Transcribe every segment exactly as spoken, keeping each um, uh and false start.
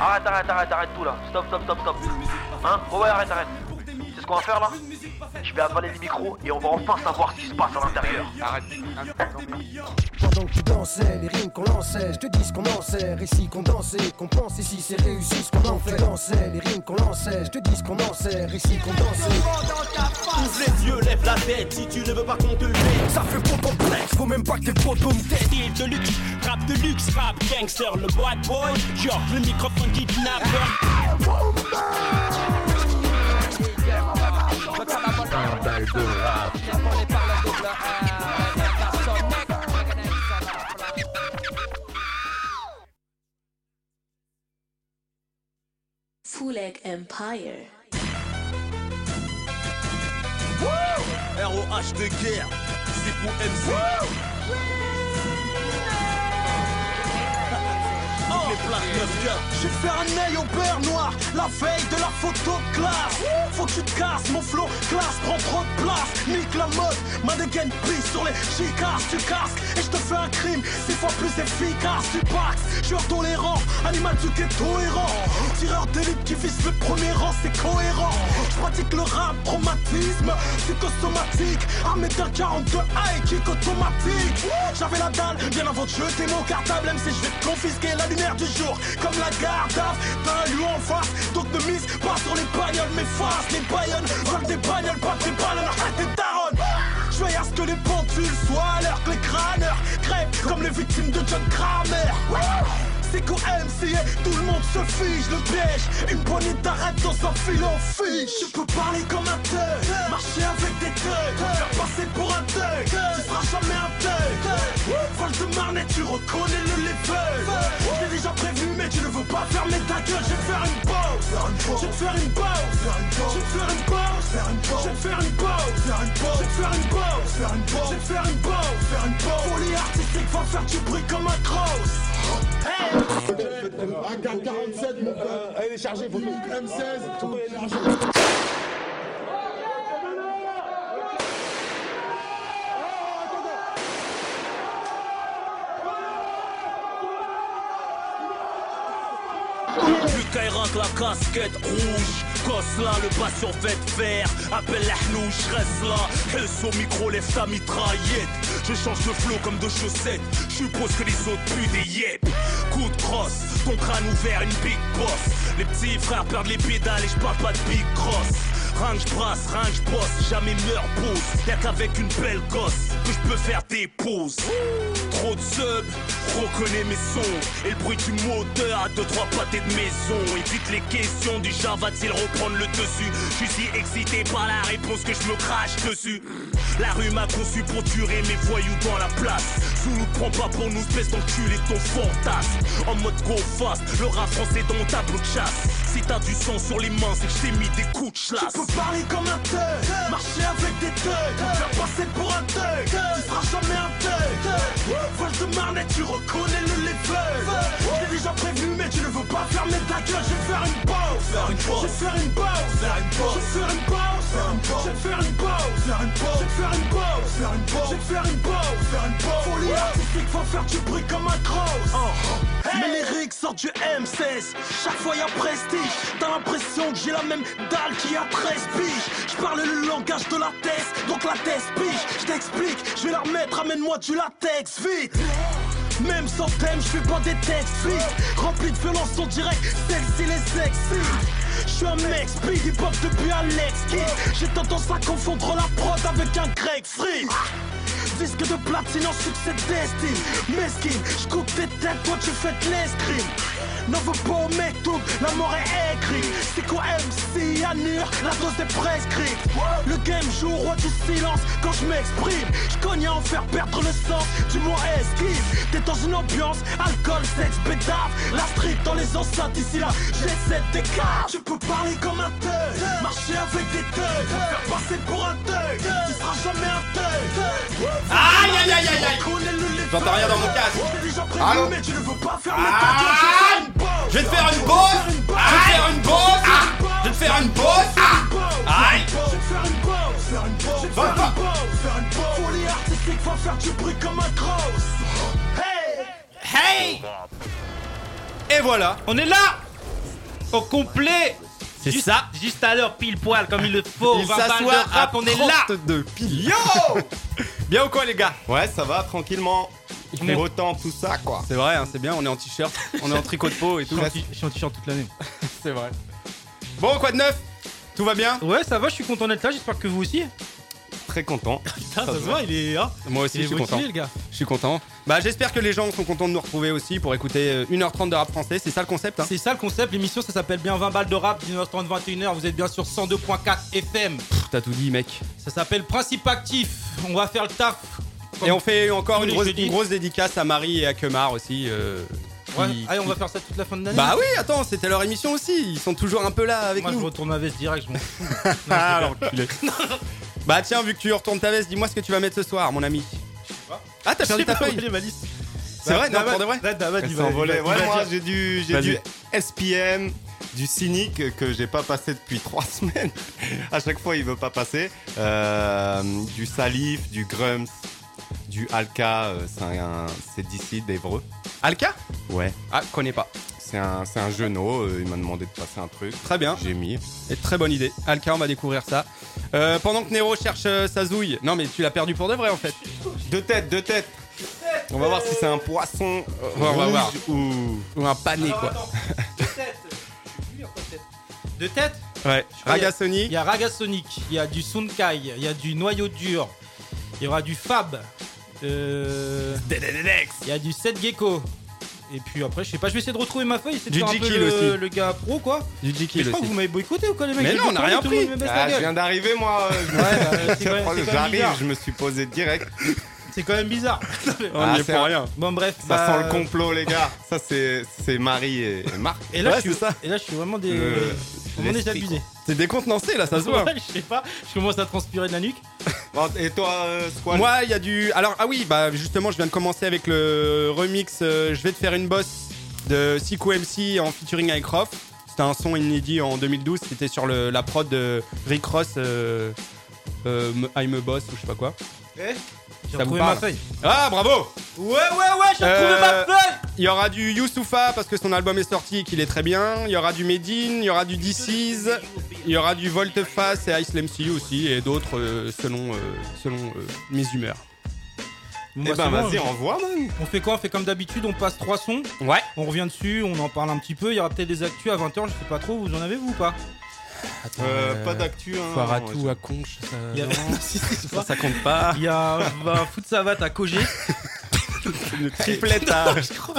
Arrête, arrête, arrête, arrête tout là. Stop, stop, stop, stop. Hein? Oh ouais, arrête, arrête. C'est ce qu'on va faire là? Je vais avaler les micros et on va enfin savoir ce qui se passe à l'intérieur. Arrête. Pendant que tu dansais, les rimes qu'on lançait, je te dis ce qu'on en sait, récit qu'on dansait, qu'on pense ici c'est réussi ce qu'on en fait. Dansait, les rimes qu'on lançait, je te dis ce qu'on en sait, récit qu'on dansait. Ouvre les yeux, lève la tête, si tu ne veux pas qu'on te le mette. Ça fait trop complexe, faut même pas que tes potos me têtent. Style de luxe, rap de luxe, rap gangster, le bad boy, genre le microphone kidnappeur. Un bail de rap. Full Egg Empire. R O H de guerre, c'est pour M C. Les plaques neuf gars. Je vais te faire un œil au beurre noir, la veille de la photo de classe. Faut que tu te casses, mon flow classe prend trop de place. Nique la mode, ma dégaine pisse sur les chicasses. Tu casques et je te fais un crime six fois plus efficace. Tu paxes, je suis intolérant, animal du ghetto errant. Tireur d'élite qui vise le premier rang, c'est cohérent. Je pratique le rap, traumatisme psychosomatique. Armé d'un quarante-deux high kick automatique. J'avais la dalle, bien avant de jeter mon cartable. Même si je vais te confisquer la lumière du jour, comme la garde d'Af, t'as un lieu en face, donc ne mise pas sur les bagnoles, mais face, les baïonnes veulent des bagnoles, pas des ballons, arrête des taronnes. Je veille à ce que les pendules soient à l'heure, que les crâneurs crèvent comme les victimes de John Kramer. C'est qu'au M C A, tout le monde se fiche, le piège, une poignée d'arrêt dans un fil en fiche. Je peux parler comme un thug, marcher avec des thugs, faire passer pour un thug, tu seras jamais un thug. Vol de Marnet, tu reconnais le level. J'ai déjà prévu mais tu ne veux pas fermer ta gueule. Je vais faire une pause, je vais te faire une pause, je vais te faire une pause, je vais te faire une pause, je vais te faire une pause, je vais te faire une pause. Folie artistique va faire du bruit comme un cross. Hey! A K quarante-sept, euh, elle est chargée, faut M seize, tout est chargé. Plus Kairak la casquette rouge, gosse là le bas sur vête vert. Appelle la hnouche, reste là. Helse au micro, lève ta mitraillette. Je change de flow comme de chaussettes. Je suppose que les autres puent des yep. Coup de crosse, ton crâne ouvert, une big boss. Les petits frères perdent les pédales et je parle pas de big cross. Range brasse, range boss, jamais meurs pause. Y'a qu'avec une belle gosse que je peux faire des pauses. Trop de sub, reconnais mes sons. Et le bruit du moteur à deux trois pâtés de maison. Évite les questions du genre va-t-il reprendre le dessus. Je suis si excité par la réponse que je me crache dessus. La rue m'a conçu pour tuer mes voyous dans la place. Zoulou te prends pas pour nous, espèce d'enculé ton fantasme. En mode go fast, le rap français dans mon tableau de chasse. Si t'as du sang sur les mains, c'est que je t'ai mis des coups de chlasse. Tu peux parler comme un thug, marcher avec des thugs, faire passer pour un thug, tu seras jamais un thug. Vol de Marnet, tu reconnais le level. J'ai déjà prévu mais tu ne veux pas fermer ta gueule. Je vais faire une pause, je vais faire une pause, je vais faire une pause, je vais faire une pause, je vais faire une pause, je vais faire une pause. Folie artistique, faut faire du bruit comme un cross. Mes lyrics sortent du M seize, chaque fois y'a prestige. T'as l'impression que j'ai la même dalle qu'il y a treize piges. J'parle le langage de la thèse, donc la thèse pige. J't'explique, je vais la remettre, ramène-moi du latex, vite. Même sans thème, j'fais pas des textes vite. Rempli de violence en direct, sexy les sexy. J'suis un mec speed, hip-hop depuis Alex Kidd. J'ai tendance à confondre la prod avec un Greg Free. Disque de platine en succès d'estime. Mesquine, j'coupe tes têtes, toi tu fais de l'escrime. N'en veux pas au mec tout, la mort est écrite. C'est quoi M C annure, la dose est prescrite. Le game joue roi du silence quand je m'exprime. Je cogne à en faire perdre le sens du mot esquive. T'es dans une ambiance, alcool, sexe, bédave. La street dans les enceintes, ici là, j'essaie des cas. Tu peux parler comme un thug, marcher avec des thugs, faire passer pour un thug, tu seras jamais un thug. Aïe aïe aïe aïe aïe. J'entends rien dans mon casque. Allô. Mais tu ne veux pas faire Aïe. Je vais te faire une bosse. Je vais te faire une bosse. Je vais te faire une bosse. Aïe. Je vais te faire une bosse. Je vais te faire une bosse. Faire une bosse. Folie artistique, faut faire du bruit comme un cross. Hey. Hey. Et voilà, on est là. au complet. C'est juste, ça. Juste à l'heure, pile poil, comme il le faut. Il vingt balles s'assoit de rap, à on est là. trente-deux pile. Yo. Bien ou quoi les gars? Ouais, ça va, tranquillement. Il fait beau temps, tout ça, quoi. C'est vrai, hein, c'est bien, on est en t-shirt, on est en tricot de peau et tout. Je suis en t-shirt toute l'année. C'est vrai. Bon, quoi de neuf? Tout va bien? Ouais, ça va, je suis content d'être là, j'espère que vous aussi. Très content. Putain, ça se voit, il est... Hein, Moi aussi, il est je suis motivé, content. le gars. Je suis content. Bah, j'espère que les gens sont contents de nous retrouver aussi pour écouter une heure trente de rap français. C'est ça le concept, hein? C'est ça le concept, l'émission ça s'appelle bien vingt balles de rap, dix-neuf heures trente, vingt et une heures, vous êtes bien sur cent deux virgule quatre F M. Pff, t'as tout dit, mec. Ça s'appelle Principe Actif, on va faire le taf. Et on fait encore une grosse, jeudis. une grosse dédicace à Marie et à Kemar aussi. Euh, Ouais, qui- allez, on qui- va faire ça toute la fin de l'année. Bah oui, attends, c'était leur émission aussi. Ils sont toujours un peu là avec Moi nous. je retourne ma veste direct, je m'en fous. Ah, l'enculé. Bah tiens, vu que tu retournes ta veste, dis-moi ce que tu vas mettre ce soir, mon ami. Ah, t'as perdu ta feuille? C'est vrai, non, pour de vrai? Elle s'est envolée. Ouais, moi, j'ai du, j'ai du S P M, du Cynic que j'ai pas passé depuis trois semaines. À chaque fois, il veut pas passer. Euh, du Salif, du Grums, du Alka. euh, c'est un, c'est d'ici, d'Evreux. Alka? Ouais. Ah, connais pas. C'est un, c'est un genou. euh, il m'a demandé de passer un truc. Très bien. J'ai mis. Et très bonne idée. Alka, on va découvrir ça. Euh, pendant que Nero cherche euh, sa zouille. Non, mais tu l'as perdu pour de vrai en fait. Deux têtes, deux têtes. On va voir si c'est un poisson euh, Ouais, on va rouge voir. ou... Ou un pané, Alors, quoi. attends, deux têtes. Deux têtes. Ouais. Raga Sony. Il y a Raga Sonic, il y a du Sunkai, il y a du Noyau Dur, il y aura du Fab, euh, il y a du Seth Gecko. Et puis après, je sais pas, je vais essayer de retrouver ma feuille, c'est de Du faire un peu Jekyll le, aussi. le gars pro quoi. Du Mais Jekyll je crois que aussi. vous m'avez boycotté ou quoi les mecs? Mais J'ai non, on deux a rien points, tout le monde pris. me baisse la Ah, je gueule. viens d'arriver, moi. Ouais, bah, c'est quand même- c'est quand même J'arrive, bizarre. je me suis posé direct. C'est quand même bizarre. On Ah, y est c'est pour un- rien. Bon bref, Ça bah, sent le complot, les gars. Ça, c'est, c'est Marie et, et Marc. Et là, Ouais, je suis, c'est ça. et là, je suis vraiment des, Le- vraiment l'esprit, désabusé. T'es décontenancé là, ça se voit. Ouais, je sais pas, je commence à transpirer de la nuque. Bon, et toi, euh, Squall? Moi, il y a du. Alors, ah oui, bah justement, je viens de commencer avec le remix. euh, je vais te faire une bosse de Siku M C en featuring avec Rof. C'était un son inédit en deux mille douze. C'était sur le, la prod de Rick Ross. Euh, euh, I'm a Boss ou je sais pas quoi. Eh, j'ai Ça vous retrouvé parle? ma feuille. Ah, bravo! Ouais, ouais, ouais, j'ai retrouvé Euh, ma feuille. Il y aura du Youssoufa parce que son album est sorti et qu'il est très bien. Il y aura du Medine, il y aura du D C's, il y aura du Volteface et Ice M C aussi et d'autres euh, selon, euh, selon euh, mes humeurs. Bon, Eh bah, ben, c'est bon, vas-y, on- envoie, man. On fait quoi? On fait comme d'habitude, on passe trois sons, Ouais. on revient dessus, on en parle un petit peu. Il y aura peut-être des actus à vingt heures, je sais pas trop, vous en avez vous ou pas? Euh, pas d'actu, hein. Foiratou à Conche, ça, Il y a, non, Si, si, c'est ça, pas- ça compte pas. Il y a bah, Foot Savate à Cogé. Une triplette à.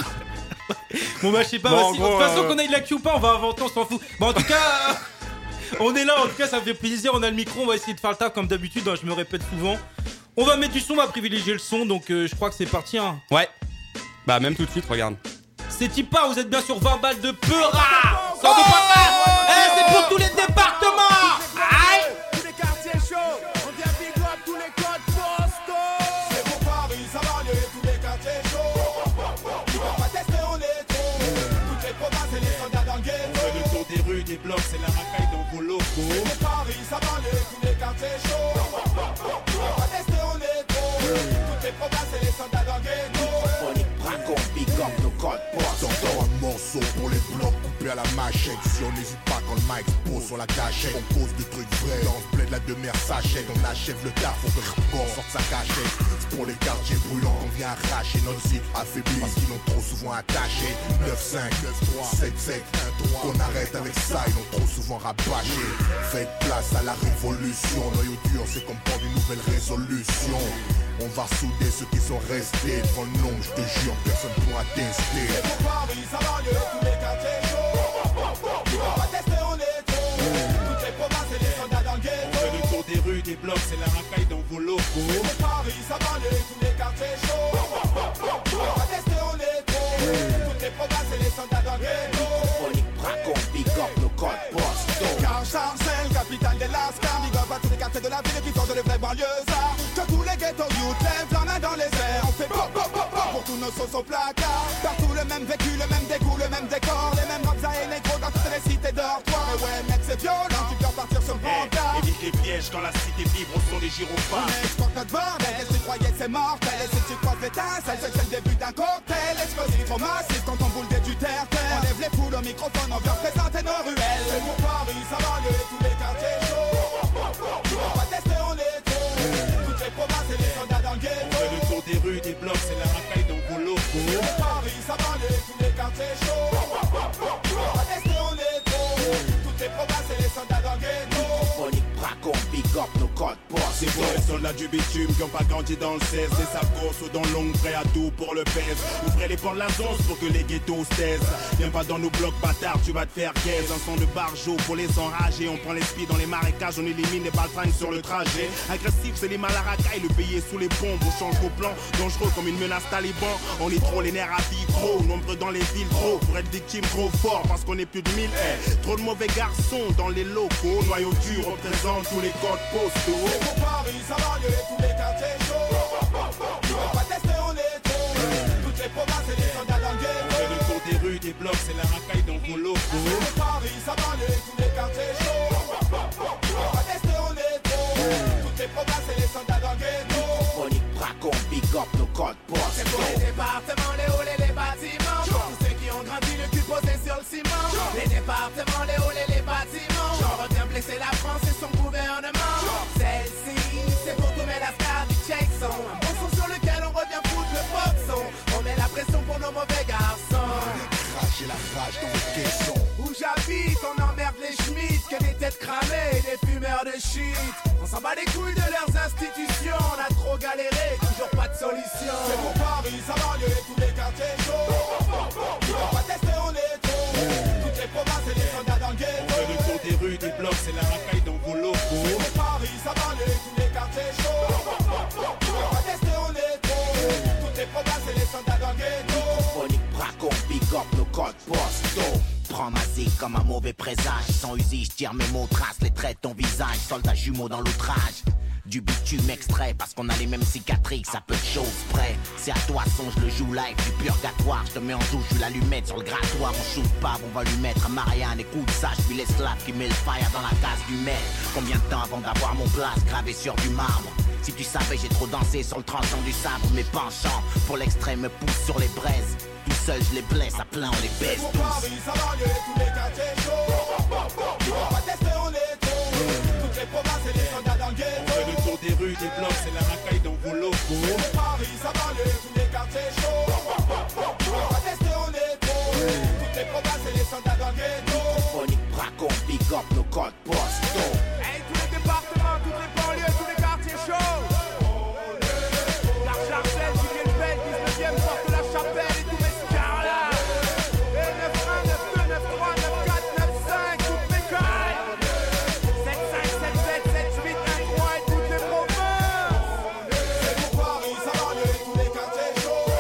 Bon bah je sais pas, Bon, bah, en si- gros, de toute façon euh, qu'on ait de l'actu ou pas, on va inventer, on s'en fout. Bon en tout cas, on est là, en tout cas ça me fait plaisir, on a le micro, on va essayer de faire le taf comme d'habitude, hein, je me répète souvent. On va mettre du son, on va privilégier le son, donc euh, je crois que c'est parti. Hein. Ouais. Bah, même tout de suite, regarde. C'est Tipa, vous êtes bien sur vingt balles de Peura. Sans de papa. Eh, c'est pour tous les départements. Aïe. Tous les quartiers chauds, on vient big up tous les codes postaux. C'est pour Paris, ça va aller, tous les quartiers chauds. Tu vas pas tester, on est trop. Toutes les provinces et les soldats dans le ghetto. On fait le tour des rues, des blocs, c'est la racaille dans vos locaux. C'est pour Paris, ça va aller, tous les quartiers chauds. Tu vas pas tester, on est trop. Toutes les provinces et les soldats dans le ghetto. T'entends un morceau pour les blocs coupés à la machette. Si on n'hésite pas quand le mic pose sur la gâchette, on cause de trucs vrais. Dans ce bled la demeure s'achète. On achève le taf, on que le corps sorte sa cachette. C'est pour les quartiers brûlants qu'on vient arracher notre site affaibli parce qu'ils l'ont trop souvent attaché. neuf cinq, neuf trois, sept sept, un trois. Qu'on arrête avec ça, ils l'ont trop souvent rabâché. Faites place à la révolution. Noyau dur, c'est comme prendre une nouvelle résolution. On va souder ceux qui sont restés devant le nombre, je te jure, personne pourra tester. C'est pour Paris, ça va aller, tous les quartiers chauds. Tu vas pas tester, on est trop. Toutes les provinces et les soldats dans le ghetto. On fait le tour des rues, des blocs, c'est la racaille dans vos locaux. C'est pour Paris, ça va aller, tous les quartiers chauds. Tu vas pas tester, on est trop. Toutes les provinces et les soldats dans le ghetto. Car Charcel, capitale des Lascars, big up à tous les quartiers de la ville qui sont de les vrais banlieusards. Que tous les ghettos youth lèvent la main dans les airs. On fait pop pop pop pop pour tous nos sauces au placard. Partout le même vécu, le même dégoût, le même décor. Les mêmes raps et négros dans toutes les cités dortoirs. Et ouais mec c'est violent, tu peux repartir sur le brancard. Évite les pièges quand la cité vibre au son des gyrophares. On exporte notre bordel, et si tu croyais que c'est mortel. Et si tu croises l'étincelle, c'est que c'est le début d'un cocktail explosif. Trop massif quand on boule des du terre-terre. On lève les foules au le microphone, on vient présenter nos ruelles. C'est pour Paris, ça va aller, tous les quartiers chauds. Tu vas pas tester, on est trop. Toutes les provinces et les soldats dans le ghetto. On fait le tour des rues, des blocs, c'est la racaille dans vos locaux. C'est pour Paris, ça va aller, tous les quartiers chauds. Tu vas pas tester, on est trop. Toutes les provinces et les soldats dans le ghetto. Microphonique, bracon, big up, nos codes poids. C'est pour les soldats du bitume qui ont pas grandi dans le seize. Des sapos ou dans l'ongle, prêts à tout pour le pèse. Ouvrez les portes de la zone pour que les ghettos se taisent. Viens pas dans nos blocs bâtards, tu vas te faire gaze. Un son de barjo pour les enrager. On prend les spies dans les marécages, on élimine les baltringues sur le trajet. Agressif, c'est les mal à racaille, le pays est sous les bombes. On change vos plans, dangereux comme une menace taliban. On est trop, les nerfs à vie, gros. Nombreux dans les villes, trop. Pour être victime, trop fort, parce qu'on est plus de mille. Eh, trop de mauvais garçons dans les locaux. Noyau dur représente tous les codes postaux. C'est pour Paris, ça va aller, tous les quartiers chauds. Tu vas pas tester, on est trop. Toutes les provinces et les soldats dans le ghetto. On fait le tour des rues, des blocs, c'est la racaille dans vos locaux. C'est pour Paris, ça va aller, tous les quartiers chauds. Tu vas pas tester, on est trop. Toutes les provinces et les soldats dans le ghetto. Microphonique, bracon, big up, nos codes poids. C'est pour les départements, les halls et les bâtiments. Tous ceux qui ont grandi le cul posé sur le ciment. Les départements, les halls et les bâtiments. J'en reviens blesser la France et son gouvernement. Celle-ci, c'est pour tous mes lascars du Jackson. Un bon son sur lequel on revient foutre le boxon. On met la pression pour nos mauvais garçons. Cracher la rage dans les caissons. Où j'habite, on emmerde les schmitts. Que des têtes cramées et des fumeurs de shit. On s'en bat les couilles de leurs institutions. On a trop galéré, toujours pas de solution. C'est pour Paris, ça va aller, tous les quartiers chauds. Tu vas pas tester, on est trop. Toutes les provinces et les soldats dans le ghetto. On fait le tour des rues, des blocs, c'est la racaille dans vos locaux. C'est pour Paris, ça va aller, tous les quartiers chauds. Tu vas pas tester, on est trop. Toutes les provinces et les soldats dans le ghetto. Microphonique, bracon, big up, nos codes postaux. Prends ma zig comme un mauvais présage. Sans usine, je tire mes mots, trace les traits de ton visage. Soldat jumeau dans l'outrage. Du bitume extrait parce qu'on a les mêmes cicatrices, à peu de choses près. C'est à toi, songe le joue live du purgatoire. Je te mets en douche, je l'allumette sur le grattoir. On shoot pas, on va lui mettre à Marianne. Écoute ça, je suis l'esclave qui met le fire dans la case du maître. Combien de temps avant d'avoir mon place gravé sur du marbre? Si tu savais, j'ai trop dansé sur le tranchant du sabre. Mes penchants pour l'extrême me poussent sur les braises. Tout seul, je les blesse, à plein, on les baisse tous. C'est pour Paris, ça va aller, tous les quartiers chauds. Tu vas pas tester, on est trop. Toutes les provinces et les soldats dans le ghetto. On fait le tour des rues, des blocs, c'est la racaille dans vos locaux. C'est pour Paris, ça va aller, tous les quartiers chauds. Tu vas pas tester, on est trop. Toutes les provinces et les soldats dans le ghetto. Microphonique, bracon, big up, nos codes postaux. Hey, tous les départements, toutes les banlieues, tous les quartiers chauds. La Charcelle, Villiers-le-Bel, dix-neuvième, porte la Chapelle et tous mes scars là. Et neuf un, neuf deux, neuf trois, neuf quatre, neuf cinq, toutes mes cailles. sept cinq, sept sept, sept huit, un trois et toutes les provinces. C'est pour Paris, ça va aller, tous les quartiers chauds.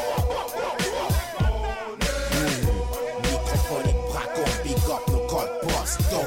Microphonique, bracon, big up, nos codes postaux.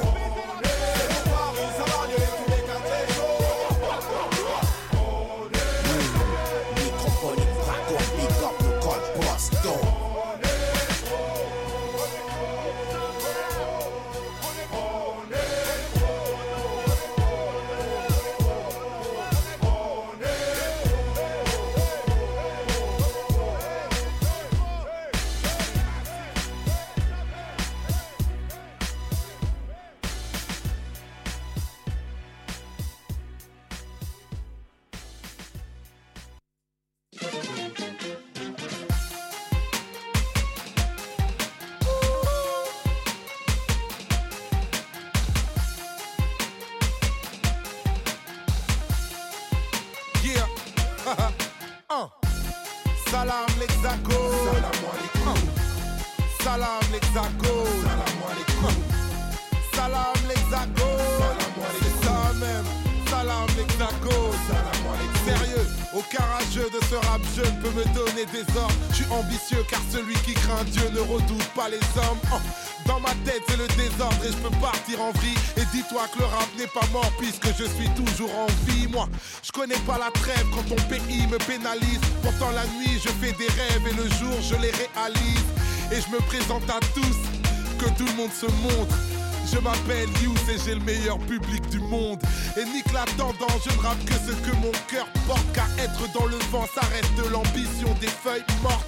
uh. Salam l'Hexagone. uh. Salam l'Hexagone. uh. Salam l'Hexagone. C'est ça même. Salam l'Hexagone. Sérieux, aucun rageux de ce rap jeune peut me donner des ordres. Je suis ambitieux car celui qui craint Dieu ne redoute pas les hommes. uh. Dans ma tête c'est le désordre et je peux partir en vrille. Et dis-toi que le rap n'est pas mort puisque je suis toujours en vie. Moi, je connais pas la trêve quand ton pays me pénalise. Pourtant la nuit je fais des rêves et le jour je les réalise. Et je me présente à tous, que tout le monde se montre. Je m'appelle Youss et j'ai le meilleur public du monde. Et nique la tendance, je ne rappe que ce que mon cœur porte. Car être dans le vent, ça reste de l'ambition des feuilles mortes.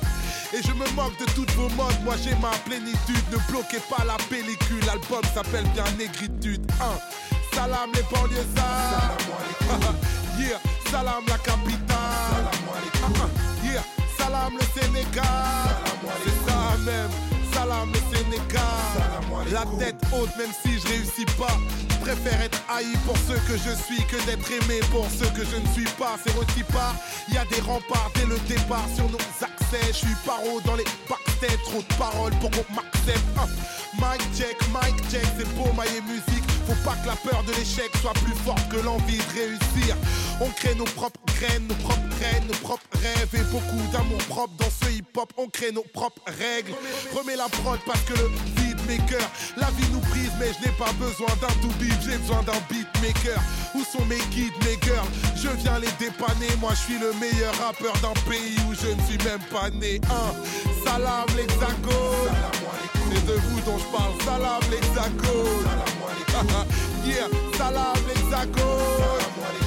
Et je me moque de toutes vos modes, moi j'ai ma plénitude. Ne bloquez pas la pellicule, l'album s'appelle bien Négritude. Un, salam les banlieusards. Yeah, salam la capitale. Yeah, salam le Sénégal. C'est ça même, salam le Sénégal. La tête haute même si je réussis pas. Je préfère être haï pour ceux que je suis que d'être aimé pour ceux que je ne suis pas. C'est rôti pas, il y a des remparts dès le départ sur nos accès. Je suis paro dans les backstage, trop de paroles pour qu'on m'accepte. Hein. Mic check, mic check, c'est beau mailler musique. Faut pas que la peur de l'échec soit plus forte que l'envie de réussir. On crée nos propres graines, nos propres graines, nos propres rêves. Et beaucoup d'amour propre dans ce hip-hop. On crée nos propres règles. Remets la prod parce que le vide mes cœurs. La vie nous brise mais je n'ai pas besoin d'un tout bip. J'ai besoin d'un beatmaker. Où sont mes kids, mes girls? Je viens les dépanner. Moi je suis le meilleur rappeur d'un pays où je ne suis même pas né. Un, salam l'hexagone. C'est de vous dont je parle. Salam l'hexagone. Yeah, salam l'hexagone.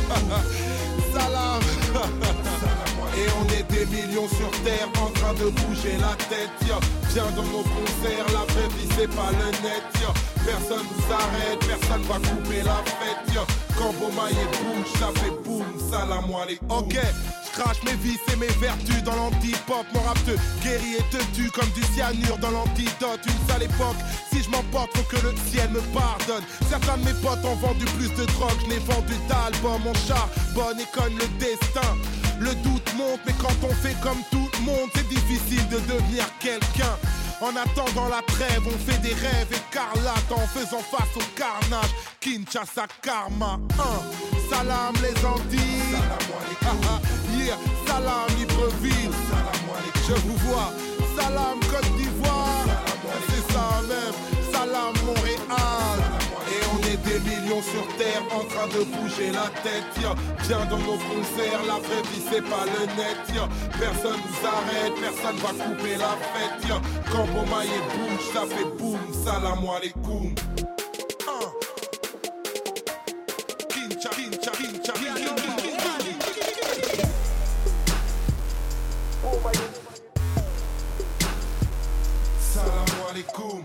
Salam. Et on est des millions sur terre en train de bouger la tête. Yo. Viens dans nos concerts, la vraie vie c'est pas le net. Yo. Personne nous arrête, personne va couper la fête. Yo. Quand Bomaye bouge, ça fait boum, salam alaikum. Ok, je crache mes vices et mes vertus dans l'anti-pop. Mon rap te guérit et te tue comme du cyanure dans l'antidote. Une sale époque, si je m'emporte faut que le ciel me pardonne. Certains de mes potes ont vendu plus de drogue, je n'ai vendu d'albums. Mon char, bonne et conne le destin. Le doute monte, mais quand on fait comme tout le monde, c'est difficile de devenir quelqu'un. En attendant la trêve, on fait des rêves écarlates en faisant face au carnage. Kinshasa Karma un, salam les Antilles. Yeah, salam Libreville. Je vous vois, salam Côte d'Ivoire. C'est ça même, salam Montréal. Et on est des millions sur terre en train de bouger la tête. Yo. Viens dans nos concerts, la vraie vie c'est pas le net. Yo. Personne nous arrête, personne va couper la fête. Yo. Quand Bomaye bouge, ça fait boum, salam alaikum. Kincha, kincha, kincha, kincha. Salam alaikum.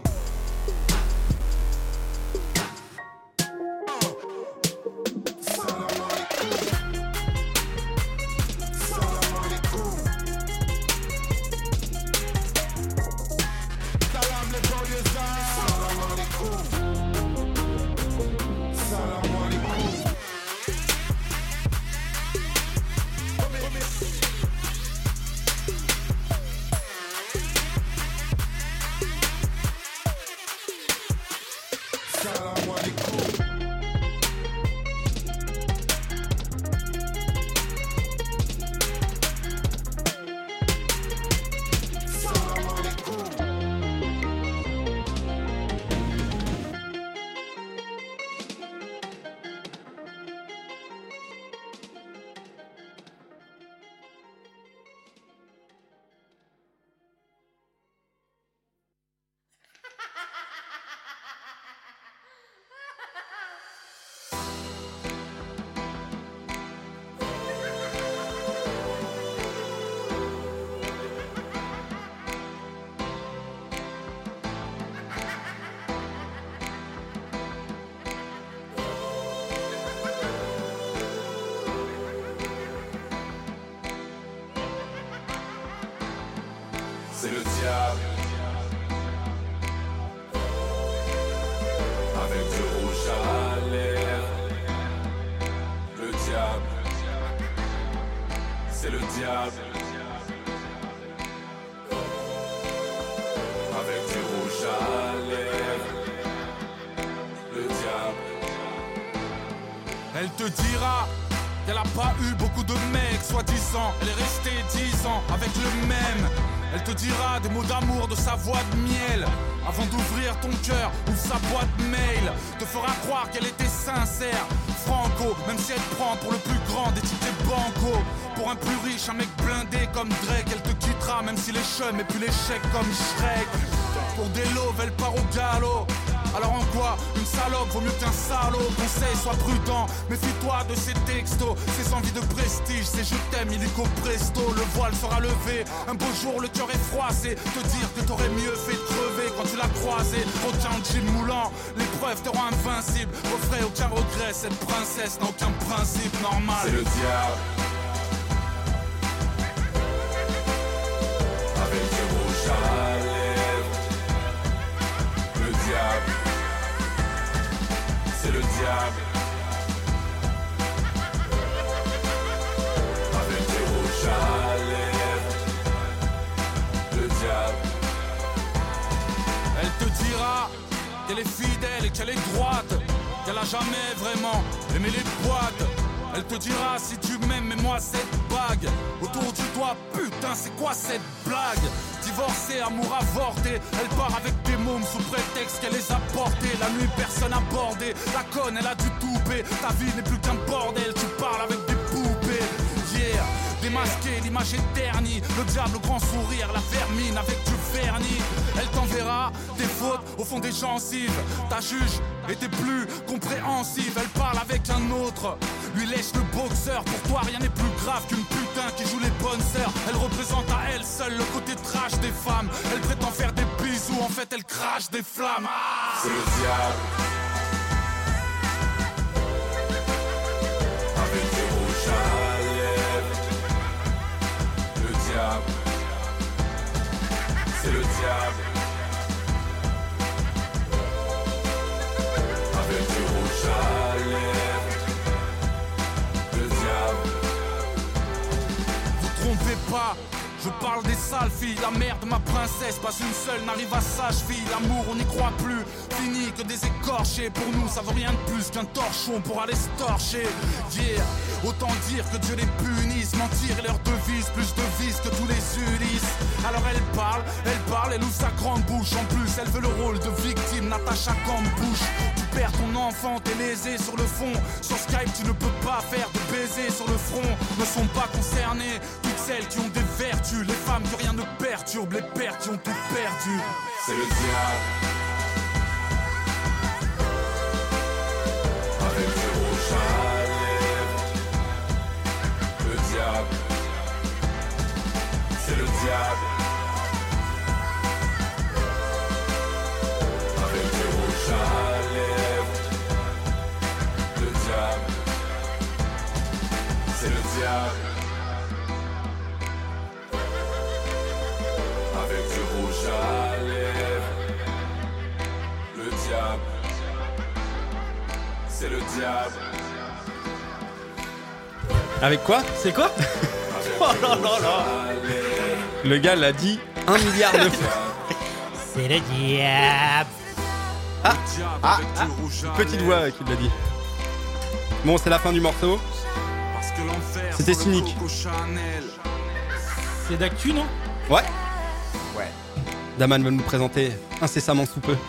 C'est le diable avec du rouge à lèvres. Le diable, c'est le diable avec du rouge à lèvres. Le diable. Elle te dira qu'elle a pas eu beaucoup de mecs, soi-disant. Elle est restée dix ans avec le même. Elle te dira des mots d'amour de sa voix de miel. Avant d'ouvrir ton cœur, ouvre sa boîte mail. Te fera croire qu'elle était sincère. Franco, même si elle prend pour le plus grand des tickets banco. Pour un plus riche, un mec blindé comme Drake. Elle te quittera même si les chums et puis l'échec comme Shrek. Pour des loves, elle part au galop. Alors en quoi pas une salope, vaut mieux qu'un salaud. Conseil, sois prudent, méfie-toi de ces textos. Ces envies de prestige, c'est je t'aime, illico presto. Le voile sera levé, un beau jour le cœur est froissé. Te dire que t'aurais mieux fait de crever quand tu l'as croisé. Aucun jean moulant, l'épreuve te rend invincible. Refrais, aucun regret, cette princesse n'a aucun principe normal. C'est le diable. Avec du rouge à lèvres. Le diable. C'est le diable. Avec du rouge à lèvres. Le diable. Elle te dira qu'elle est fidèle et qu'elle est droite, qu'elle a jamais vraiment aimé les boîtes. Elle te dira si tu m'aimes, mets-moi cette bague autour du doigt, putain c'est quoi cette blague? Divorcée, amour avorté, elle part avec des mômes sous prétexte qu'elle les a portés. La nuit personne abordé, la conne elle a du toupet. Ta vie n'est plus qu'un bordel, tu parles avec des poupées. Yeah, démasqué, l'image est ternie. Le diable au grand sourire, la vermine avec du vernis. Elle t'enverra des fautes au fond des gencives. Ta juge était plus compréhensive. Elle parle avec un autre, lui lèche le boxeur. Pour toi rien n'est plus grave qu'une putain qui joue les bonnes sœurs. Elle représente à elle seule le côté trash des femmes. Elle prétend faire des bisous, en fait elle crache des flammes. Ah, c'est le diable. Avec du rouge à lèvres. Le diable. C'est le diable. Avec du rouge à lèvres. Le diable. vous trompez pas, je parle des sales filles, la mère de ma princesse, pas une seule n'arrive à sage-fille. L'amour on n'y croit plus, fini que des écorchés. Pour nous ça vaut rien de plus qu'un torchon pour aller se torcher. Yeah, autant dire que Dieu les punisse. Mentir est leur devise, plus de vis que tous les Ulysses. Alors elle parle, elle parle, elle ouvre sa grande bouche. En plus elle veut le rôle de victime, Natacha Campbouche. Tu perds ton enfant, t'es lésé sur le fond. Sur Skype tu ne peux pas faire de baiser sur le front. Ne sont pas concernées toutes celles qui ont des vertus. Les femmes que rien ne perturbe, les pères qui ont tout perdu. C'est le diable. Avec du rouge à lèvres. Le diable. C'est le diable. Avec du rouge à lèvres. Le diable. C'est le diable. Avec du rouge à lèvres. Le diable. C'est le diable. Avec quoi? C'est quoi? Oh là là là. Le gars l'a dit un milliard de fois. C'est le diable. Ah, ah, ah. Petite voix qui l'a dit. Bon, c'est la fin du morceau. C'était cynique. C'est d'actu, non? Ouais. Ouais. Daman va nous présenter incessamment sous peu.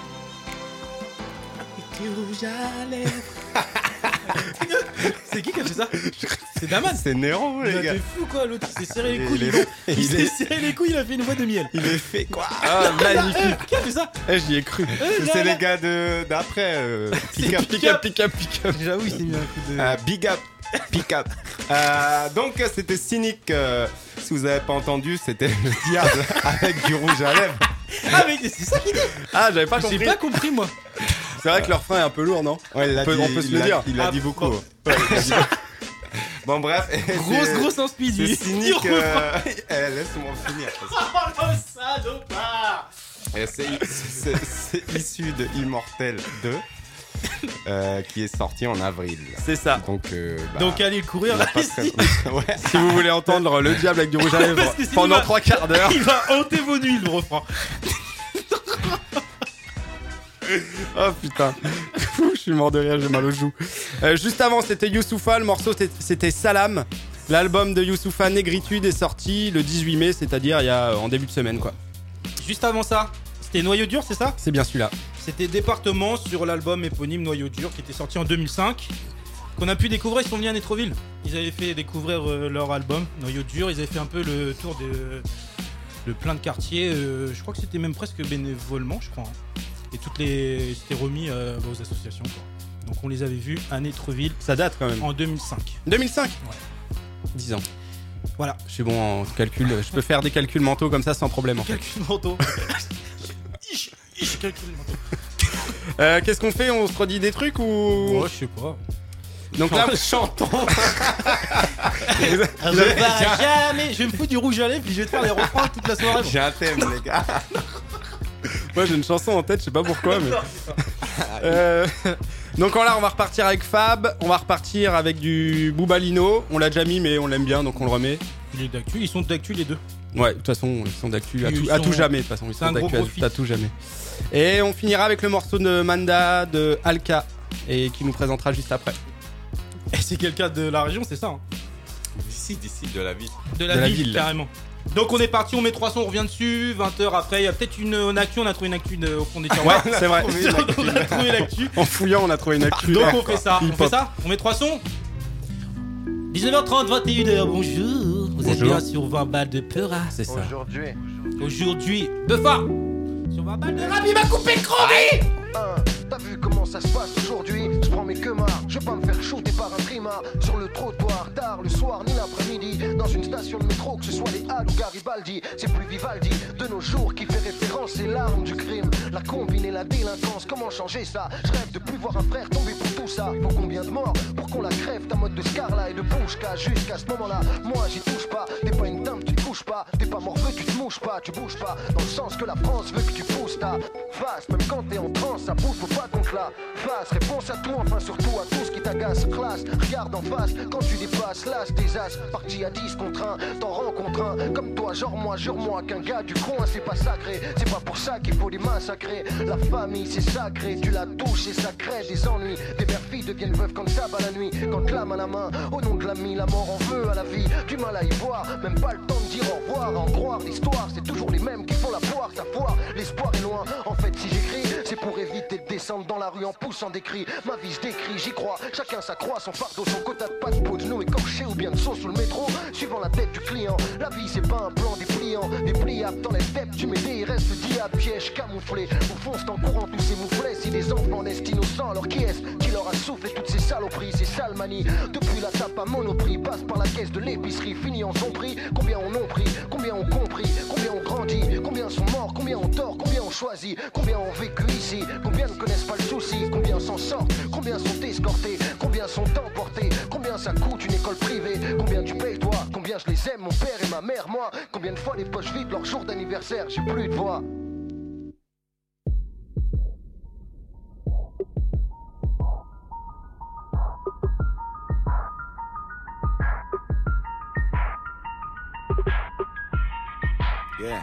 C'est qui qui a fait ça? C'est Daman. C'est Néron, les gars. C'est fou quoi, l'autre il s'est serré les Il couilles. est- Il, il s'est est- serré les couilles, il a fait une voix de miel. Il est fait quoi? Ah, magnifique. Qui a fait ça? Eh, j'y ai cru. C'est les gars de d'après. Euh, pick up, Pick up, pick up, pick up. J'avoue, il s'est mis un coup de. Euh, big up, pick up. Euh, donc c'était cynique. euh, si vous avez pas entendu, c'était le diable avec du rouge à lèvres. Ah, mais c'est ça qu'il dit. Ah, j'avais pas J'ai compris. pas compris moi. C'est vrai que leur frein est un peu lourd, non? Ouais, il l'a On peut- dit- on peut se il le l'a- dire. Il a Ah, dit beaucoup. bon. Ouais, il a dit- Bon bref. Grosse, c'est- grosse inspi C'est du. cynique. du euh, eh, Laisse-moi finir. parce que- Oh le salopard. Et c'est, c'est- c'est issu de Immortel deux, euh, qui est sorti en avril. C'est ça. Donc, euh, bah, Donc allez courir il a là pas ici. très- ouais. Si vous voulez entendre le diable avec du rouge à lèvres Parce que sinon, pendant il va- trois quarts d'heure. Il va hanter vos nuits le refrain. Oh putain. Fou, je suis mort de rire, j'ai mal aux joues. Euh, juste avant, c'était Youssoupha. Le morceau, c'était- c'était Salam. L'album de Youssoupha Négritude est sorti le dix-huit mai, c'est-à-dire il y a en début de semaine, quoi. Juste avant ça, c'était Noyau Dur, c'est ça? C'est bien celui-là. C'était Département sur l'album éponyme Noyau Dur qui était sorti en deux mille cinq. Qu'on a pu découvrir, ils sont venus à Nétroville. Ils avaient fait découvrir euh, leur album Noyau Dur. Ils avaient fait un peu le tour de, de plein de quartiers. euh, je crois que c'était même presque bénévolement, je crois. hein. Et toutes les c'était remis euh, aux associations. Quoi. Donc on les avait vus à Nétreville. Ça date quand même. En deux mille cinq. deux mille cinq. Ouais. dix ans. Voilà. Je suis bon en calcul. Je peux faire des calculs mentaux comme ça sans problème en fait. Calcul mentaux. Calcul mentaux. Euh, qu'est-ce qu'on fait? On se redit des trucs ou... Oh, je sais pas. Donc là, chantons. Je vais jamais. Je vais me foutre du rouge à lèvres puis je vais te faire les refrains toute la soirée. Bon. J'ai un thème, les gars. Moi j'ai une chanson en tête, je sais pas pourquoi, mais. euh... Donc là, on va repartir avec Fab. On va repartir avec du Boubalino. On l'a déjà mis, mais on l'aime bien, donc on le remet. Il est d'actu. Ils sont d'actu les deux. Ouais, de toute façon, ils sont d'actu à, Ils tout, sont... à tout jamais. De toute façon, ils sont d'actu à, à tout jamais. Et on finira avec le morceau de Manda de Alka et qui nous présentera juste après. Et c'est quelqu'un de la région, c'est ça hein? D'ici, d'ici, de la ville. De la, de ville, la ville, carrément. Donc on est parti, on met trois sons, on revient dessus. vingt heures après, il y a peut-être une, une actu. On a trouvé une actu de, au fond des tiroirs. Ouais, c'est vrai. On a trouvé l'actu. En fouillant, on a trouvé une actu. Donc on fait ça. On fait ça. On met trois sons. dix-neuf heures trente, vingt et une heures, bonjour. Vous êtes bien sur vingt balles de Peura. C'est ça. Aujourd'hui. Aujourd'hui, deux fois. Sur vingt balles de rap, il m'a coupé le chromie. T'as vu comment ça se passe aujourd'hui? Je prends mes queumards, je vais pas me faire shooter par un trimard sur le trottoir, tard le soir ni l'après-midi, dans une station de métro, que ce soit les Halles ou Garibaldi. C'est plus Vivaldi de nos jours qui fait référence, c'est l'arme du crime, la combine et la délinquance. Comment changer ça? Je rêve de plus voir un frère tomber pour tout ça. Il faut combien de morts pour qu'on la crève? Ta mode de Scarla et de Pouchka. Jusqu'à ce moment-là, moi j'y touche pas. T'es pas une dame, tu te couches pas. T'es pas morveux, tu te mouches pas. Tu bouges pas dans le sens que la France veut que tu pousses ta face. Même quand t'es en transe, ça bouge, faut pas qu'on te la fasse. Réponse à tout, enfin surtout à tout ce qui t'agace. Classe, regarde en face quand tu dépasses l'as des as. Parti à dix contre un, t'en rencontres un comme toi, genre moi, jure-moi qu'un gars du coin c'est pas sacré. C'est pas pour ça qu'il faut les massacrer. La famille c'est sacré, tu la touches et ça crée des ennuis. Des mères-filles deviennent veuves quand ça bat la nuit. Quand l'âme à la main, au nom de l'ami, la mort en veut à la vie. Du mal à y voir, même pas le temps de dire au revoir. À en croire l'histoire, c'est toujours les mêmes qui font la poire. Ça foire, l'espoir est loin. En fait si j'écris, c'est pour éviter de descendre dans la rue en poussant des cris. Ma vie je décris, j'y crois. Chacun sa croix, son fardeau, son quota de pâte, peau de genou écorché ou bien de sauce sous le métro. Suivant la tête du client, la vie c'est pas un plan dépliant. Dépliable dans les têtes, tu mets des restes le diable, piège camouflé. Ou fonce en courant tous ces mouflets. Si les enfants naissent innocents, alors qui est-ce qui leur a soufflé toutes ces saloperies, ces sales manies? Depuis la tape à Monoprix, passe par la caisse de l'épicerie, finit en son prix. Combien on ont pris, combien ont compris, combien ont grandi, combien sont morts, combien ont tort, combien ont choisi, combien ont vécu ici, combien ne connaissent pas le souci, combien s'en sortent, combien sont escortés, combien sont emportés, combien ça coûte une école privée, combien tu payes toi, combien je les aime, mon père et ma mère, moi, combien de fois les poches vides leur jour d'anniversaire, j'ai plus de voix. Yeah.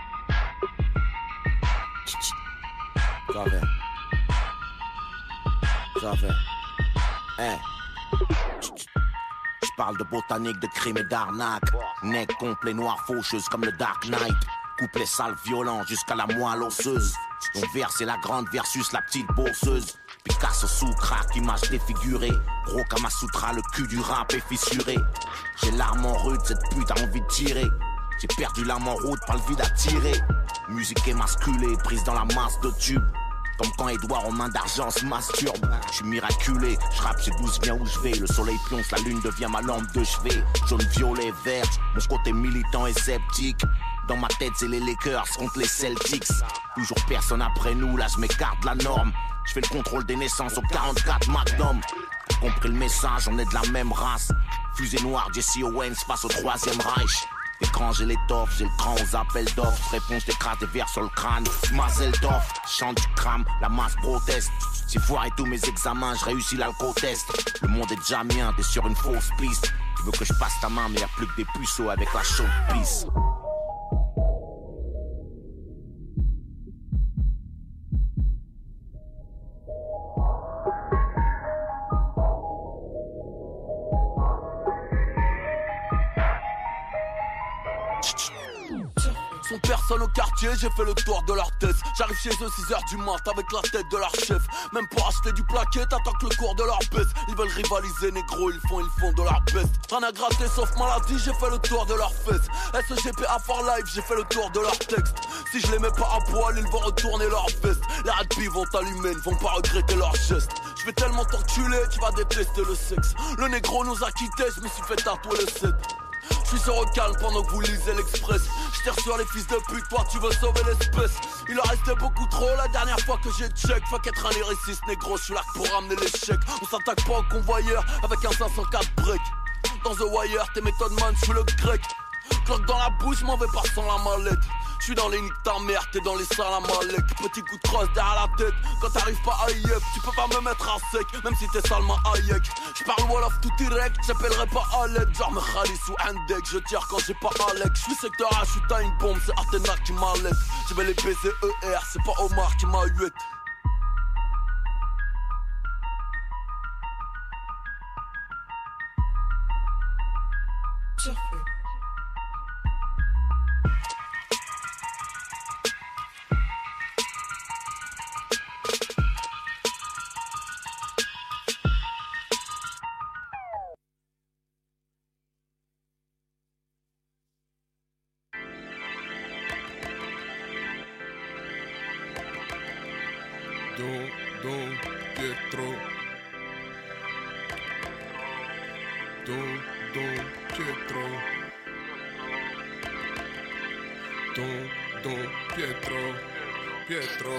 J'avais. J'avais. Hey. J'parle de botanique, de crime et d'arnaque. Nec complet, noir, faucheuse comme le Dark Knight. Couplet sale, violent jusqu'à la moelle osseuse. Mon vers c'est la grande versus la petite bourseuse. Picasso sous crack, image défigurée. Gros Kamasutra, le cul du rap est fissuré. J'ai l'arme en rude, cette pute a envie de tirer. J'ai perdu l'âme en route, pas le vide à tirer. Musique émasculée, prise dans la masse de tubes. Comme quand Edouard en main d'argent se masturbe. J'suis miraculé, j'rappe, j'ai douze bien où j'vais. Le soleil pionce, la lune devient ma lampe de chevet. Jaune, violet, vert, mon côté militant et sceptique. Dans ma tête c'est les Lakers contre les Celtics. Toujours personne après nous, là j'm'écarte de la norme. J'fais le contrôle des naissances au quarante-quatre Magnum. Compris le message, on est de la même race. Fusée noire, Jesse Owens face au troisième Reich. Écran, j'ai l'étoffe, j'ai le cran aux appels d'offres. Réponse, t'écrases des verres sur le crâne. Mazel d'off, chante du crame, la masse proteste. J'ai foiré tous mes examens, je réussis l'alco-test. Le monde est déjà mien, t'es sur une fausse piste. Tu veux que je passe ta main, mais y'a plus que des puceaux avec la chaude pisse. sont personne au quartier, j'ai fait le tour de leur tête. J'arrive chez eux six heures du mat avec la tête de leur chef. Même pour acheter du plaquet, t'attends que le cours de leur baisse. Ils veulent rivaliser négro, ils font, ils font de leur best. Rien à gratter sauf maladie, j'ai fait le tour de leur fesses. S G P A for life, j'ai fait le tour de leur texte. Si je les mets pas à poil, ils vont retourner leur veste. Les radis vont t'allumer, ils vont pas regretter leurs gestes. Je vais tellement t'enculer, tu vas détester le sexe. Le négro nous a quittés, je me suis fait tatouer le sept. Je suis sur le calme pendant que vous lisez l'Express. Je tire sur les fils de pute, toi tu veux sauver l'espèce. Il en restait beaucoup trop la dernière fois que j'ai check. Faut qu'être un lyriciste négro, je suis là pour ramener l'échec. On s'attaque pas au convoyeur avec un cinq cent quatre break. Dans The Wire, t'es méthode man, je suis le grec. Cloque dans la bouche, m'en vais pas sans la mallette. Je suis dans les niques ta mère, t'es dans les salles à Malek. Petit coup de crosse derrière la tête. Quand t'arrives pas à I F, tu peux pas me mettre à sec. Même si t'es Salma Hayek. J'parle Wolof tout direct, j'appellerai pas à l'aide. Genre me Khalis ou Andek, je tire quand j'ai pas Alex. J'suis secteur H, j'suis t'as une bombe, c'est Athéna qui m'a laisse. Je vais les baiser E R, c'est pas Omar qui m'a huette. Don, Don Pietro. Don, Don Pietro. Don, Don Pietro. Pietro.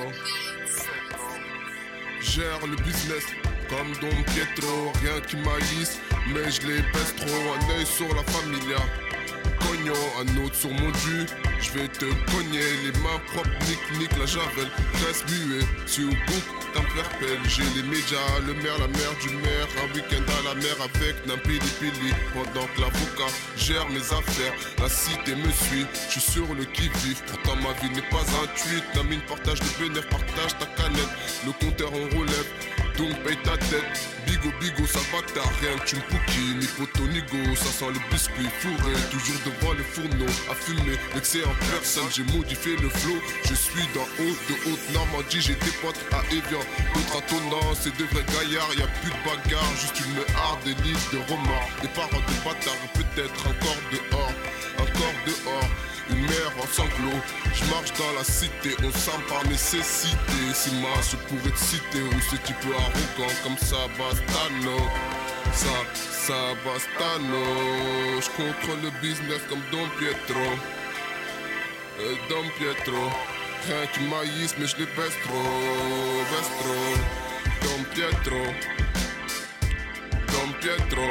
Gère le business comme Don Pietro. Rien qui maïs, mais je les baisse trop. Un œil sur la familia. Cognon, un autre sur mon dû. Je vais te cogner les mains propres, nique, nique la javel. Reste muet, sur book, t'interpelle. J'ai les médias, le maire, la mère du maire. Un week-end à la mer avec Nampili Pili. Pendant que l'avocat gère mes affaires, la cité me suit. Je suis sur le qui-vive, pourtant ma vie n'est pas un tweet. Namine partage le bénéfice, partage ta canette. Le compteur on relève, donc paye ta tête. Bigo, bigo, ça va que t'as rien que tu me pouquilles. Ni poteau, ni go, ça sent le biscuit fourré. Toujours devant les fourneaux, à fumer. L'excès en personne, j'ai modifié le flow. Je suis dans haut de Haute-Normandie, j'ai des potes à Evian. D'autres à Tonnant, c'est de vrais gaillards. Y'a plus de bagarre, juste une harde, des livres de romans. Des paroles de bâtards, peut-être encore dehors. Encore dehors. Une mère en sanglots, je marche dans la cité, on s'en par nécessité. Si moi je pourrais te citer, ou ce type arrogant comme ça, Bastano. Ça, ça, Bastano. Je contrôle le business comme Don Pietro. Euh, Don Pietro. Rien qui maïs, mais je les baisse trop, baisse trop. Don Pietro. Don Pietro.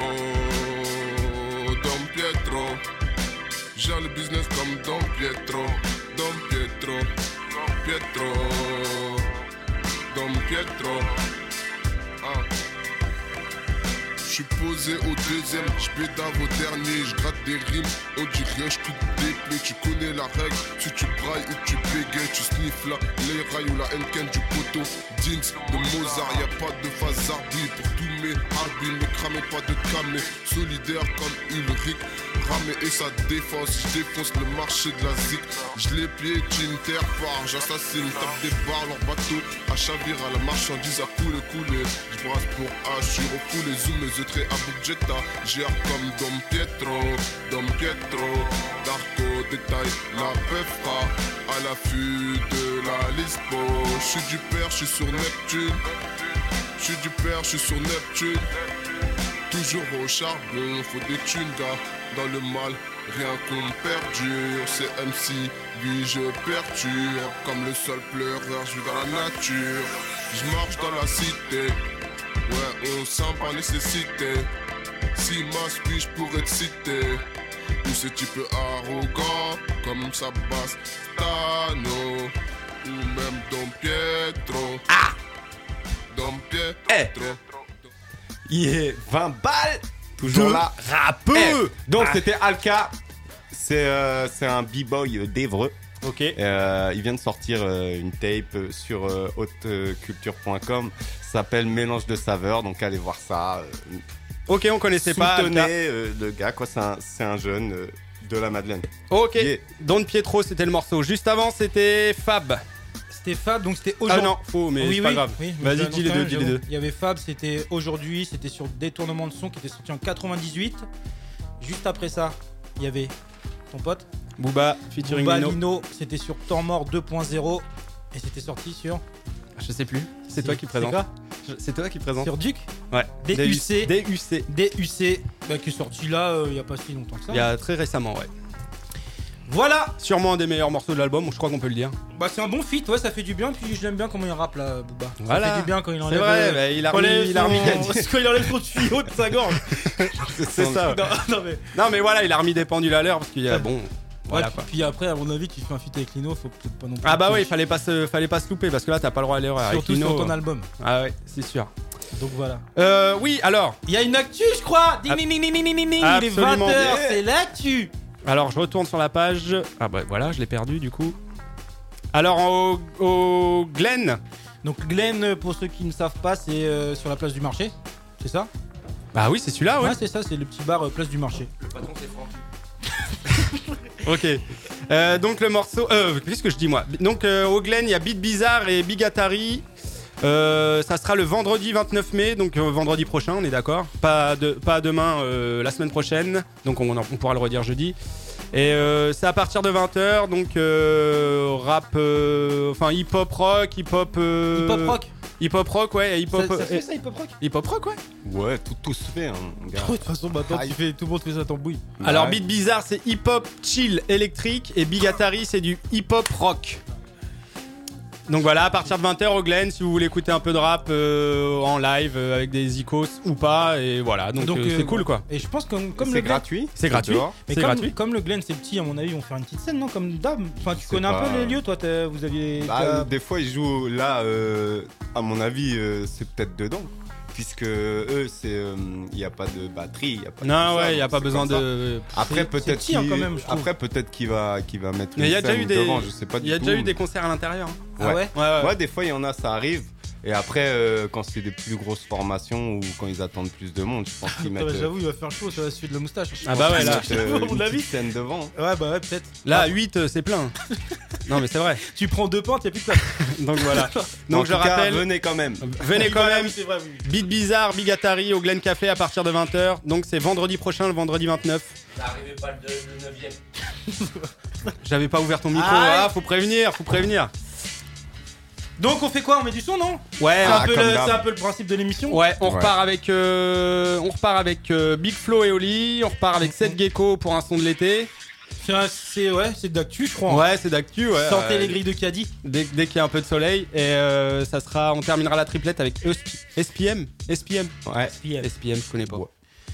Don Pietro. Gère le business comme Don Pietro, Don Pietro, Pietro, Don Pietro. Ah. Je suis posé au deuxième, je pédave au dernier, je gratte des rimes, on dit rien, je coupe des plaies, tu connais la règle, si tu brailles ou tu bégayes, tu sniffes là, les rails ou la Henken du poteau, Jeans de Mozart, y'a pas de phase arbitre pour tous mes arbitres, ne cramez pas de camé, solidaire comme Ulrich, ramé et sa défense, je défonce le marché de la zik, je les piétine, terre part, j'assassine, tape des barres, leur bateau, à chavir à la marchandise, à couler, couler, je brasse pour H, je refoule les zooms, les très à Bugetta, gère comme Don Pietro, Don Pietro, Darko, détail, la Pefra, à l'affût de la Lispo. Je suis du père, je suis sur Neptune, je suis du père, je suis sur Neptune, toujours au charbon, faut des thunes, gars, dans le mal, rien qu'on perdure, c'est M C, lui je perturbe, comme le seul pleureur, je vis dans la nature, je marche dans la cité. Ouais, on sent par nécessité. Si ma suis, je pourrais te citer. Ou ce type arrogant, comme ça basse Tano. Ou même Don Pietro. Ah Don Pietro. Eh yeah, vingt balles. Toujours de là. rappeux. Eh, donc ah. c'était Alka. C'est euh, c'est un b-boy d'Evreux. Ok. Euh, il vient de sortir euh, une tape sur euh, haute culture point com. Ça s'appelle Mélange de saveurs. Donc allez voir ça. Euh, ok, on connaissait pas. Soutenez euh, le gars, quoi. C'est un, c'est un jeune euh, de la Madeleine. Ok, yeah. Don Pietro, c'était le morceau. Juste avant, c'était Fab. C'était Fab, donc c'était aujourd'hui. Ah non, faux, mais oui, c'est oui, pas grave. Oui, Vas-y, dis les deux, dis les deux. Il y avait Fab, c'était aujourd'hui, c'était sur Détournement de son qui était sorti en quatre-vingt-dix-huit. Juste après ça, il y avait ton pote Booba featuring Booba Lino. Lino, c'était sur Temps Mort deux point zéro et c'était sorti sur. Je sais plus. C'est, c'est toi qui présente. C'est quoi Je... C'est toi qui présente. Sur Duc. Ouais. D U C. D U C. D U C, bah, qui est sorti là, il euh, y a pas si longtemps que ça. Il y a très récemment, ouais. Voilà. Sûrement un des meilleurs morceaux de l'album, je crois qu'on peut le dire. Bah c'est un bon feat, ouais, ça fait du bien. Puis je l'aime bien comment il rappe là, Booba. Voilà. Ça fait du bien quand il enlève. C'est vrai, euh, bah, il a remis, il a remis son... quand il enlève son tuyau de sa gorge. C'est ça. Non, non, mais... non mais voilà, il a remis des pendules à l'heure parce qu'il y a bon. Voilà, ouais, puis, puis après, à mon avis, tu fais un feat avec Lino, faut peut-être pas non plus. Ah bah oui, il fallait pas se, fallait pas se louper parce que là t'as pas le droit à l'erreur. Surtout avec Lino, sur ton album. Ah ouais, c'est sûr. Donc voilà. Euh, oui, alors. Il y a une actu, je crois. Ding, ding, ding, ding, ding, ding, ding. Il est vingt heures, yeah. C'est l'actu. Alors je retourne sur la page. Ah bah voilà, je l'ai perdu du coup. Alors au, au Glen. Donc Glen, pour ceux qui ne savent pas, c'est euh, sur la place du marché. C'est ça? Bah oui, c'est celui-là, ouais. Ouais, c'est ça, c'est le petit bar euh, place du marché. Le patron, c'est Franck. Ok. Euh, donc le morceau. Euh, qu'est-ce que je dis moi? Donc euh, au Glen, il y a Beat Bizarre et Big Atari. Euh, ça sera le vendredi vingt-neuf mai, donc euh, vendredi prochain, on est d'accord. Pas, de, pas demain, euh, la semaine prochaine. Donc on, on pourra le redire jeudi. Et euh, c'est à partir de vingt heures, donc euh, rap, euh, enfin hip-hop rock, hip-hop. Euh, hip-hop rock. Hip-hop rock, ouais. Hip-hop. Ça, ça fait ça, hip-hop rock. Hip-hop rock, ouais. Ouais, tout, tout se fait, hein, gars. De toute façon, maintenant, tu fais, tout le monde fait ça tambouille. Alors, ouais. Beat Bizarre, c'est hip-hop chill électrique et Big Atari, c'est du hip-hop rock. Donc voilà, à partir de vingt heures au Glen, si vous voulez écouter un peu de rap euh, en live euh, avec des icos ou pas, et voilà, donc, donc euh, c'est euh, cool quoi. Et je pense que comme c'est le gratuit, Glen, c'est gratuit, mais c'est comme, gratuit. Comme le Glen c'est petit, à mon avis, ils vont faire une petite scène, non, comme d'hab. Enfin, tu c'est connais pas... un peu les lieux, toi, vous aviez. Bah, des fois, ils jouent là. Euh, à mon avis, euh, c'est peut-être dedans. Puisque eux, c'est, il euh, n'y a pas de batterie, y a pas non, de ouais, il n'y a pas besoin de. Après, c'est, peut-être c'est petit, qu'il, hein, quand même, après, peut-être qu'il va, qu'il va mettre mais une y a scène déjà eu des, devant, je sais pas du tout. Il y a déjà eu des concerts à l'intérieur. Hein. Ah ouais, ouais, ouais, ouais. Ouais, des fois, il y en a, ça arrive. Et après, euh, quand c'est des plus grosses formations ou quand ils attendent plus de monde, je pense qu'ils mettent. J'avoue, il va faire chaud, ça va suivre de la moustache. Ah bah ouais, là, euh, une petite scène devant. Ouais, bah ouais, peut-être. Là, huit, euh, c'est plein. Non, mais c'est vrai. Tu prends deux pentes, il n'y a plus de place. Donc voilà. Donc en je tout rappelle. Cas, venez quand même. Venez quand même. Oui, c'est vrai, oui. Beat Bizarre, Big Atari au Glen Café à partir de vingt heures. Donc c'est vendredi prochain, le vendredi vingt-neuf. N'arrivez pas le neuvième. J'avais pas ouvert ton micro. Ah, ah, faut prévenir, faut prévenir. Donc on fait quoi? On met du son, non? Ouais, c'est, ah, un peu le, c'est un peu le principe de l'émission. Ouais, on ouais. repart avec, euh, on repart avec euh, Big Flo et Oli. On repart avec Seth Gecko pour un son de l'été. C'est, un, c'est ouais, c'est d'actu, je crois. Ouais, c'est d'actu. Ouais. Sortez euh, les grilles de caddie. Dès, dès qu'il y a un peu de soleil et euh, ça sera, on terminera la triplette avec S P M. S P M. Ouais. S P M. S P M, je connais pas. Ouais.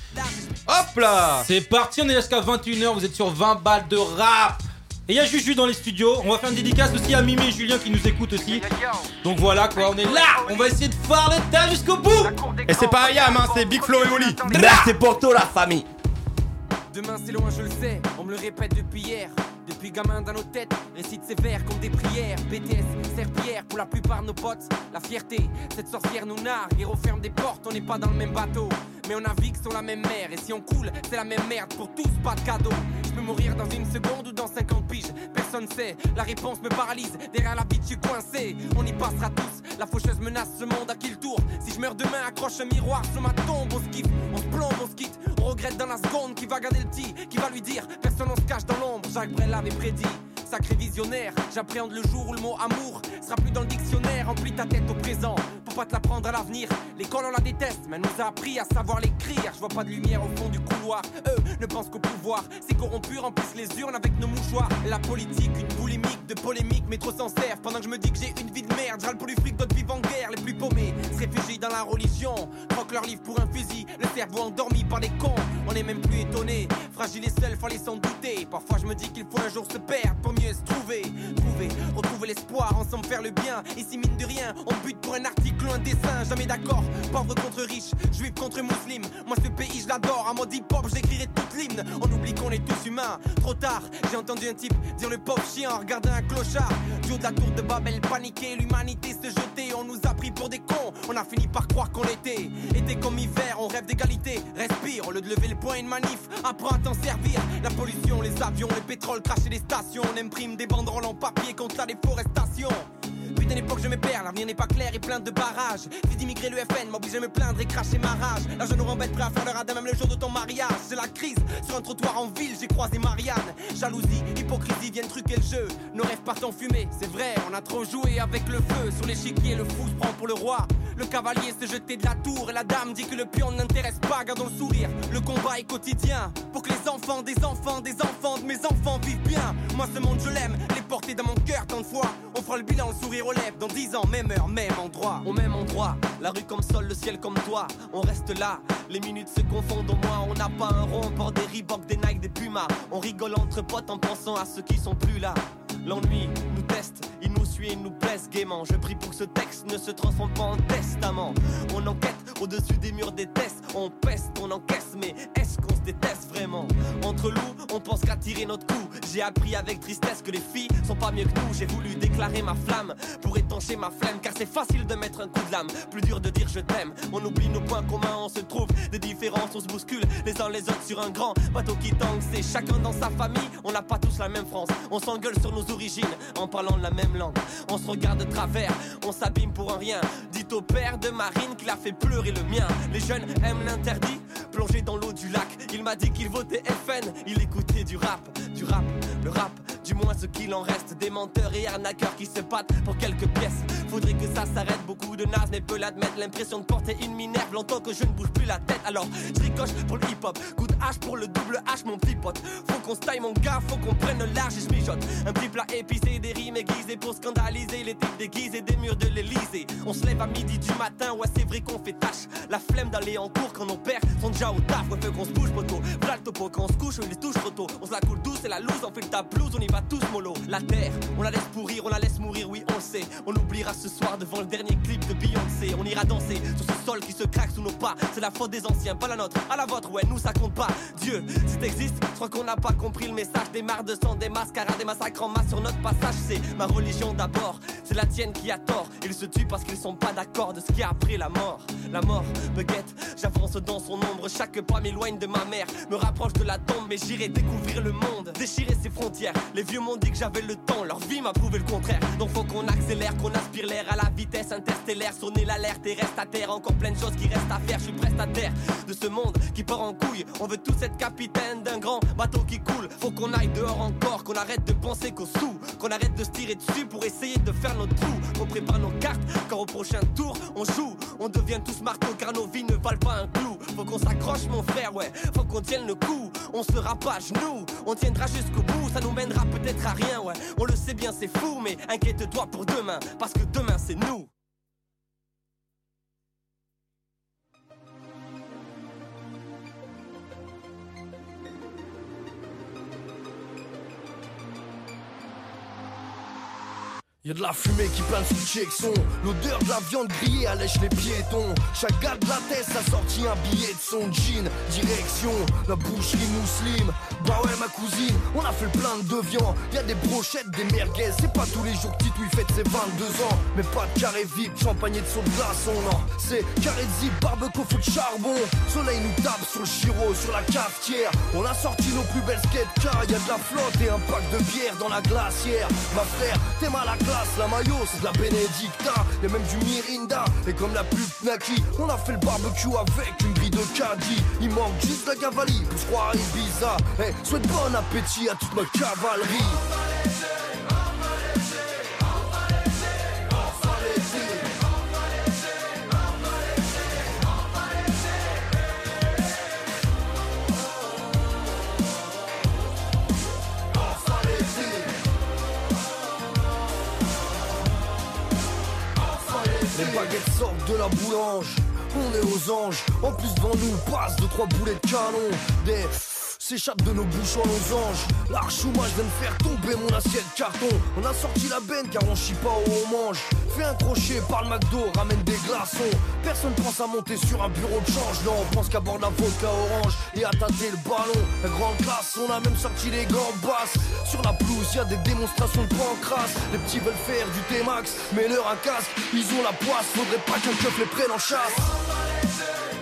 Hop là. C'est parti, on est jusqu'à vingt et une heures. Vous êtes sur vingt balles de rap. Et il y a Juju dans les studios. On va faire une dédicace aussi à Mimi et Julien qui nous écoutent aussi. Donc voilà quoi, on est là. On va essayer de faire le tas jusqu'au bout. Et c'est pas Ayam, hein, c'est Big Flo et Oli. C'est pour toi la famille. Demain c'est loin, je le sais, on me le répète depuis hier. Depuis gamin dans nos têtes, récite sévère comme des prières. B T S, serpillère pour la plupart de nos potes. La fierté, cette sorcière nous nargue et referme des portes, on n'est pas dans le même bateau. Mais on navigue sur la même mer, et si on coule, c'est la même merde pour tous, pas de cadeau. Je peux mourir dans une seconde ou dans cinquante piges, personne sait, la réponse me paralyse, derrière la vie je suis coincé. On y passera tous, la faucheuse menace ce monde à qui le tour. Si je meurs demain, accroche un miroir sur ma tombe, on se kiffe, on se plombe, on se quitte. On regrette dans la seconde qui va garder le petit, qui va lui dire, personne on se cache dans l'ombre, Jacques Brel avait prédit. Sacré visionnaire, j'appréhende le jour où le mot amour sera plus dans le dictionnaire. Remplis ta tête au présent, pour pas te la prendre à l'avenir. L'école on la déteste, mais elle nous a appris à savoir l'écrire. Je vois pas de lumière au fond du couloir, eux ne pensent qu'au pouvoir. C'est corrompu, remplissent les urnes avec nos mouchoirs. La politique, une boulimique de polémique, mais trop s'en sert. Pendant que je me dis que j'ai une vie de merde, j'râle pour du fric, d'autres vivent en guerre. Les plus paumés se réfugient dans la religion, troquent leur livre pour un fusil, le cerveau endormi par des cons. On est même plus étonné, fragile et seul, fallait s'en douter. Parfois je me dis qu'il faut un jour se perdre pour mieux se trouver, trouver, retrouver l'espoir, ensemble faire le bien. Ici mine de rien, on bute pour un article ou un dessin. Jamais d'accord, pauvre contre riche, juif contre musulman. Moi ce pays je l'adore, à mode hip-hop j'écrirai toute l'hymne. On oublie qu'on est tous humains, trop tard. J'ai entendu un type dire le pauvre chien en regardant un clochard. Du haut de la tour de Babel paniqué, l'humanité se jetait. On nous a pris pour des cons, on a fini par croire qu'on l'était. Été comme hiver, on rêve d'égalité. Respire, au lieu de lever le poing une manif, apprends à t'en servir. La pollution, les avions, le pétrole, cracher les stations. On imprime des banderoles en papier contre la déforestation. Putain d'époque je me perds, l'avenir n'est pas clair et plein de barrages. Fils d'immigrés, l'U F N m'oblige à me plaindre et cracher ma rage. Là je nous rembête prêt à faire le radin même le jour de ton mariage. C'est la crise, sur un trottoir en ville j'ai croisé Marianne. Jalousie, hypocrisie viennent truquer le jeu. Nos rêves partent en fumée, c'est vrai, on a trop joué avec le feu. Sur l'échiquier le fou se prend pour le roi. Le cavalier s'est jeté de la tour et la dame dit que le pion n'intéresse pas, gardons le sourire. Le combat est quotidien, pour que les enfants des enfants des enfants de mes enfants vivent bien. Moi ce monde je l'aime, les porter dans mon cœur tant de fois. On fera le bilan, le sourire aux lèvres, dans dix ans, même heure, même endroit. Au même endroit, la rue comme sol, le ciel comme toi. On reste là, les minutes se confondent au moins. On n'a pas un rond, on porte des Reebok, des Nike, des Pumas. On rigole entre potes en pensant à ceux qui sont plus là. L'ennui nous teste, il nous suit et nous blesse gaiement. Je prie pour que ce texte ne se transforme pas en testament. On enquête au-dessus des murs des tests. On peste, on encaisse, mais est-ce qu'on se déteste vraiment? Entre loups, on pense qu'à tirer notre coup. J'ai appris avec tristesse que les filles sont pas mieux que nous. J'ai voulu déclarer ma flamme pour étancher ma flemme, car c'est facile de mettre un coup de lame, plus dur de dire je t'aime. On oublie nos points communs, on se trouve des différences, on se bouscule les uns les autres sur un grand bateau qui tangue. C'est chacun dans sa famille, on n'a pas tous la même France. On s'engueule sur nos origines en parlant de la même langue. On se regarde de travers, on s'abîme pour un rien. Dites au père de Marine qu'il a fait pleurer le mien. Les jeunes aiment l'interdit, plonger dans l'eau du lac. Il m'a dit qu'il votait F N, il écoutait du rap. Du rap, le rap, du moins ce qu'il en reste. Des menteurs et arnaqueurs qui se battent pour quelques pièces. Faudrait que ça s'arrête, beaucoup de nazes mais peut l'admettre. L'impression de porter une minerve longtemps que je ne bouge plus la tête. Alors je ricoche pour le hip hop, coup de hache pour le double H mon petit pote. Faut qu'on se taille mon gars, faut qu'on prenne le large et je mijote. Un petit plat épicé, des rimes aiguisées pour scandaliser les types déguisés des murs de l'Elysée. On se lève à midi du matin, ouais c'est vrai qu'on fait tâche. La flemme d'aller en cours quand nos pères sont déjà au taf. Ouais faut qu'on se bouge poteau, v'là le topo. Quand on se couche on les touche trop tôt. On se la coule douce et la loose, on fait le tablouse, on y va tous mollo. La terre, on la laisse pourrir, on la laisse mourir, oui on le sait. On oubliera ce soir devant le dernier clip de Beyoncé. On ira danser sur ce sol qui se craque sous nos pas. C'est la faute des anciens, pas la nôtre, à la vôtre, ouais nous ça compte pas. Dieu, si t'existes, je crois qu'on n'a pas compris le message. Des marres de sang, des mascarades, des massacres en masse sur notre passage. C'est ma religion d'abord, c'est la tienne qui a tort. Ils se tuent parce qu'ils sont pas d'accord de ce qu'il y a après la mort. La mort me guette, j'avance dans son ombre. Chaque pas m'éloigne de ma mère, me rapproche de la tombe. Mais j'irai découvrir le monde, déchirer ses frontières. Les vieux m'ont dit que j'avais le temps, leur vie m'a prouvé le contraire. Donc faut qu'on accélère, qu'on aspire l'air à la vitesse interstellaire. Sonner l'alerte et reste à terre, encore plein de choses qui restent à faire. Je suis prestataire de ce monde qui part en couille. On veut tous être capitaine d'un grand bateau qui coule. Faut qu'on aille dehors encore, qu'on arrête de penser qu'au sous, qu'on arrête de se tirer dessus pour essayer de faire notre trou. Qu'on prépare nos cartes, car au prochain tour on joue. On devient tous marteaux car nos vies ne valent pas un clou. Faut qu'on s'accroche mon frère, ouais, faut qu'on tienne le coup. On sera pas à genoux, on tiendra jusqu'au bout. Ça nous mènera peut-être à rien, ouais, on le sait bien c'est fou. Mais inquiète-toi pour demain, parce que demain c'est nous. Y'a de la fumée qui plane sous le Jackson. L'odeur de la viande grillée allèche les piétons. Chaque gars de la tête a sorti un billet de son jean. Direction la boucherie Mousseline. Bah ouais ma cousine, on a fait le plein de viande. Y'a des brochettes, des merguez. C'est pas tous les jours que Titouille fête ses vingt-deux ans. Mais pas de carré vide, champagne et de saut de glaçon. Non, c'est carré de zip, barbecue, feu de charbon. Soleil nous tape sur le chiro, sur la cafetière. On a sorti nos plus belles skates car y'a de la flotte et un pack de bière dans la glacière. Ma frère, t'es mal à classe, la maillot c'est de la Benedicta. Y'a même du Mirinda, et comme la pub Naki, on a fait le barbecue avec une grille de caddie. Il manque juste la cavalerie pour se croire à Ibiza. Hey, souhaite bon appétit à toute ma cavalerie. Les baguettes sortent de la boulange, on est aux anges. En plus devant nous passe deux trois boulets de canon. Des s'échappent de nos bouches en losange. L'archouma, je viens de faire tomber mon assiette carton. On a sorti la benne car on chie pas où on mange. Fais un crochet par le McDo, ramène des glaçons. Personne pense à monter sur un bureau de change. Non, on pense qu'à boire de la vodka orange et à tâter le ballon. La grande classe, on a même sorti les gants basses. Sur la pelouse, y'a des démonstrations de pancrasse. Les petits veulent faire du T-Max, mais leur un casque. Ils ont la poisse, faudrait pas qu'un keuf les prenne en chasse.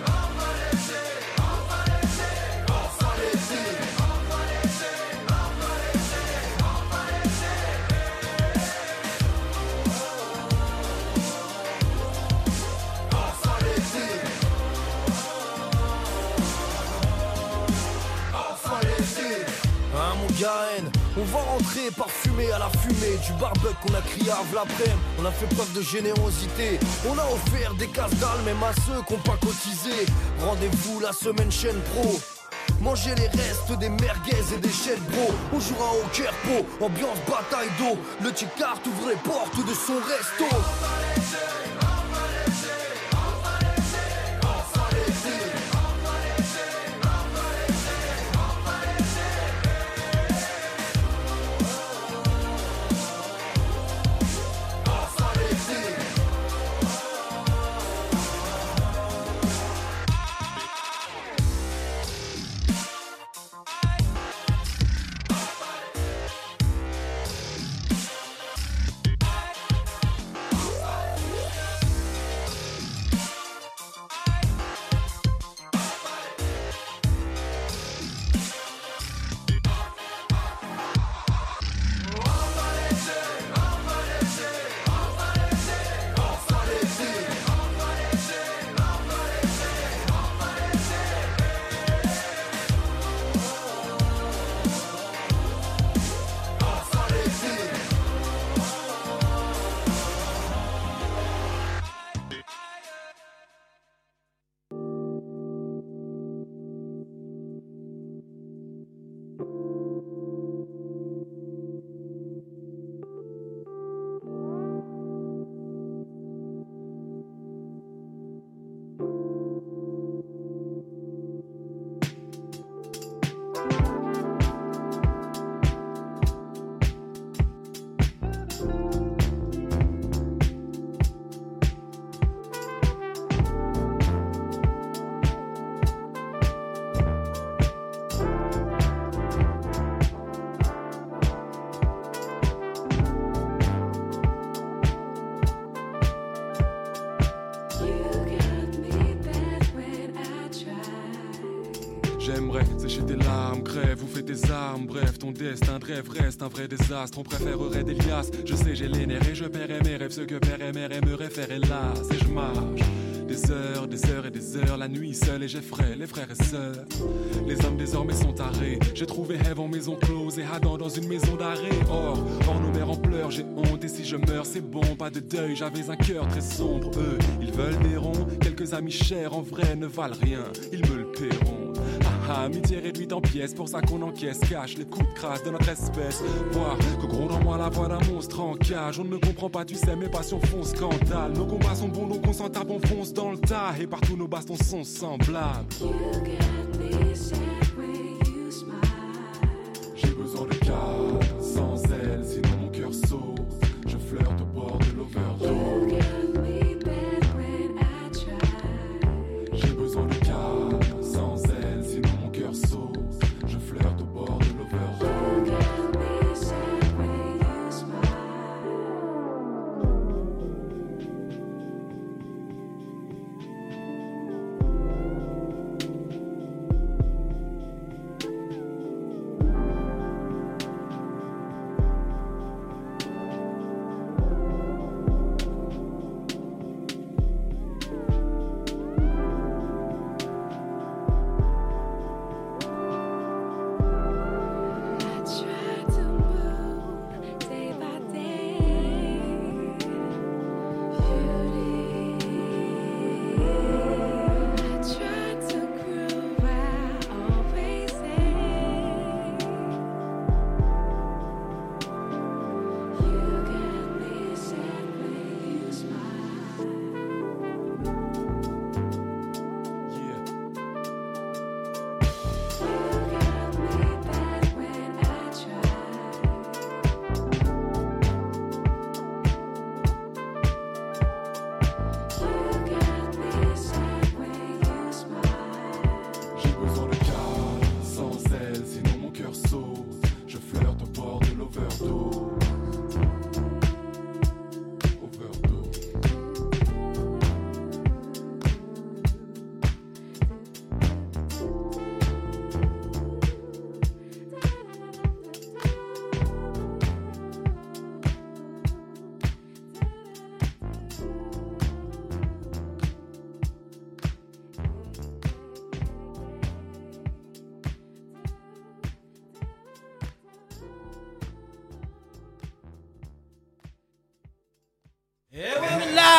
va rentrer parfumé à la fumée du barbecue qu'on a crié à l'après-midi. On a fait preuve de générosité. On a offert des casse-dalles même à ceux qui n'ont pas cotisé. Rendez-vous la semaine chaîne pro. Manger les restes des merguez et des chèvres bro. On jouera au Kerpo, ambiance bataille d'eau. Le Ticard ouvre les portes de son resto. J'aimerais sécher tes larmes, crève ou fais tes armes. Bref, ton destin de rêve reste un vrai désastre. On préférerait des liasses. Je sais, j'ai les nerfs et je paierai mes rêves. Ce que père et mère aimeraient faire hélas. Et je marche des heures, des heures et des heures. La nuit seule et j'effraie les frères et sœurs. Les hommes désormais sont tarés. J'ai trouvé Ève en maison close et Adam dans une maison d'arrêt. Or, en nos mères en pleurs, j'ai honte. Et si je meurs, c'est bon, pas de deuil. J'avais un cœur très sombre. Eux, ils veulent des ronds. Quelques amis chers en vrai ne valent rien. Ils me le paieront. Amitié réduite en pièces, pour ça qu'on encaisse, cache les coups de crasse de notre espèce. Voir que gros dans moi la voix d'un monstre en cage. On ne me comprend pas, tu sais, mes passions font scandale. Nos combats sont bons, nos qu'on tape, on fonce dans le tas. Et partout nos bastons sont semblables. J'ai besoin de calme, sans elle, sinon mon cœur saute. Je flirte au bord de l'overdose. J'ai besoin de calme, sans elle, sinon mon cœur saute. Je flirte au bord de l'overdose.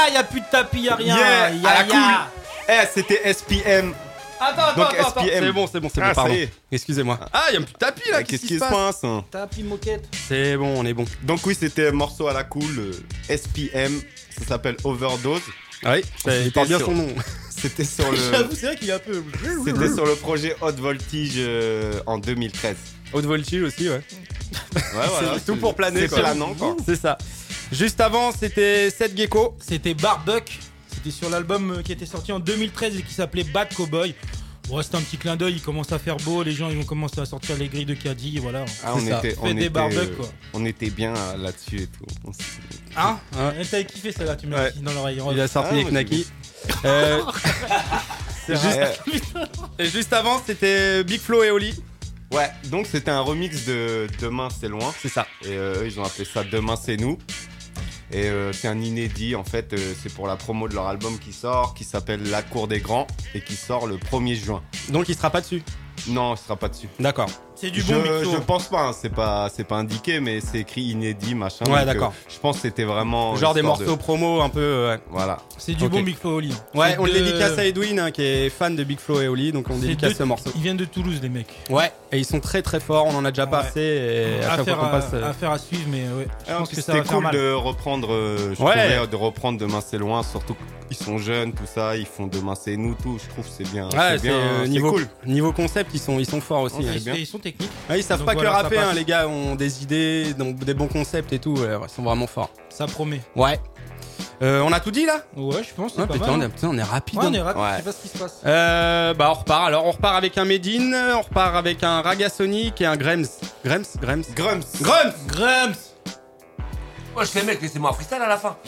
y a plus de tapis, y a rien. Yeah, y a, à la y a... cool. Eh, c'était S P M. Attends, attends, Donc attends, attends. S P M. C'est bon, c'est bon, c'est Ah, bon, pardon. ça y est. Excusez-moi. Ah, il y a un petit tapis là. Ah, Qu'est-ce qui se passe hein Tapis moquette. C'est bon, on est bon. Donc oui, c'était un morceau à la cool, euh, S P M. Ça s'appelle Overdose. Ah oui, il porte bien son nom. C'était sur le. J'avoue, c'est vrai qu'il est un peu. C'était sur le projet Hot Voltage euh, en deux mille treize. Haute voltige aussi, ouais. Ouais, voilà. C'est tout pour planer, C'est quoi. planant, quoi. C'est ça. Juste avant, c'était Seth Gecko. C'était Barbuck. C'était sur l'album euh, qui était sorti en deux mille treize et qui s'appelait Bad Cowboy. Bon, c'était un petit clin d'œil, il commence à faire beau, les gens ils vont commencer à sortir les grilles de caddie, et voilà. Ah, on C'est ça. était, Fais on, des était, barbecues, quoi. on était bien euh, là-dessus et tout. On s- Hein ouais. T'avais kiffé celle-là, tu me l'as Ouais. dit dans l'oreille. Il a sorti Ah, avec ouais, Naki. Euh, C'est juste... vrai. Et juste avant, c'était Big Flo et Oli. Ouais, donc c'était un remix de Demain c'est loin. C'est ça. Et euh, ils ont appelé ça Demain c'est nous. Et euh, c'est un inédit en fait, euh, c'est pour la promo de leur album qui sort, qui s'appelle La Cour des Grands et qui sort le premier juin. Donc il sera pas dessus. Non, il sera pas dessus. D'accord. C'est du je, bon mixo. je pense pas, hein, c'est pas, c'est pas indiqué, mais c'est écrit inédit machin. Ouais, donc, d'accord. euh, je pense que c'était vraiment Genre des histoire morceaux de- promo un peu. euh, ouais. Voilà. C'est du Ok. bon Big Flo Oli. Ouais, C'est on le de- dédicace à Edwin hein, qui est fan de Big Flo et Oli, donc on C'est dédicace de- ce morceau. Ils viennent de Toulouse, les mecs. Ouais, et ils sont très très forts, on en a déjà Ouais. passé et à chaque fois Affaire qu'on à, passe. euh, affaire à suivre, mais ouais. Je Ah, pense puis que ça c'était va faire cool mal. de reprendre, euh, je Ouais. trouvais, de reprendre Demain c'est loin, surtout qu'ils sont jeunes, tout ça, ils font Demain c'est nous, tout. Je trouve que c'est bien. Ouais, c'est c'est bien, euh, c'est niveau, cool. niveau concept, ils sont, ils sont forts aussi. Ils, hein. c'est bien. ils sont techniques. Ouais, ils savent Donc pas voilà, que ça rapper, passe. hein, les gars ont des idées, donc des bons concepts et tout, ouais, ouais, ils sont vraiment forts. Ça promet. Ouais. Euh, on a tout dit là Ouais, je pense. C'est Ouais, pas putain, mal. on est, hein. putain, on est rapide. Ouais, on hein. est rapide. Ouais. Je sais pas ce qui se passe. Euh, bah on repart alors, on repart avec un Medine, on repart avec un Ragasonic et un Grems. Grems Grems Grums. Grems Grams. Moi je fais mec, laissez-moi un freestyle à la fin.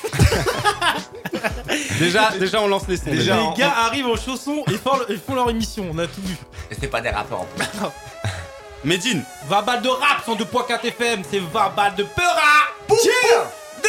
déjà, déjà on lance les sons. Déjà, Les on- gars arrivent en chaussons et font, ils font leur émission. On a tout vu. Et c'est pas des rappeurs en plus. Medine. vingt balles de rap, cent deux point quatre F M, c'est vingt balles de peura. Boum, Yeah. boum,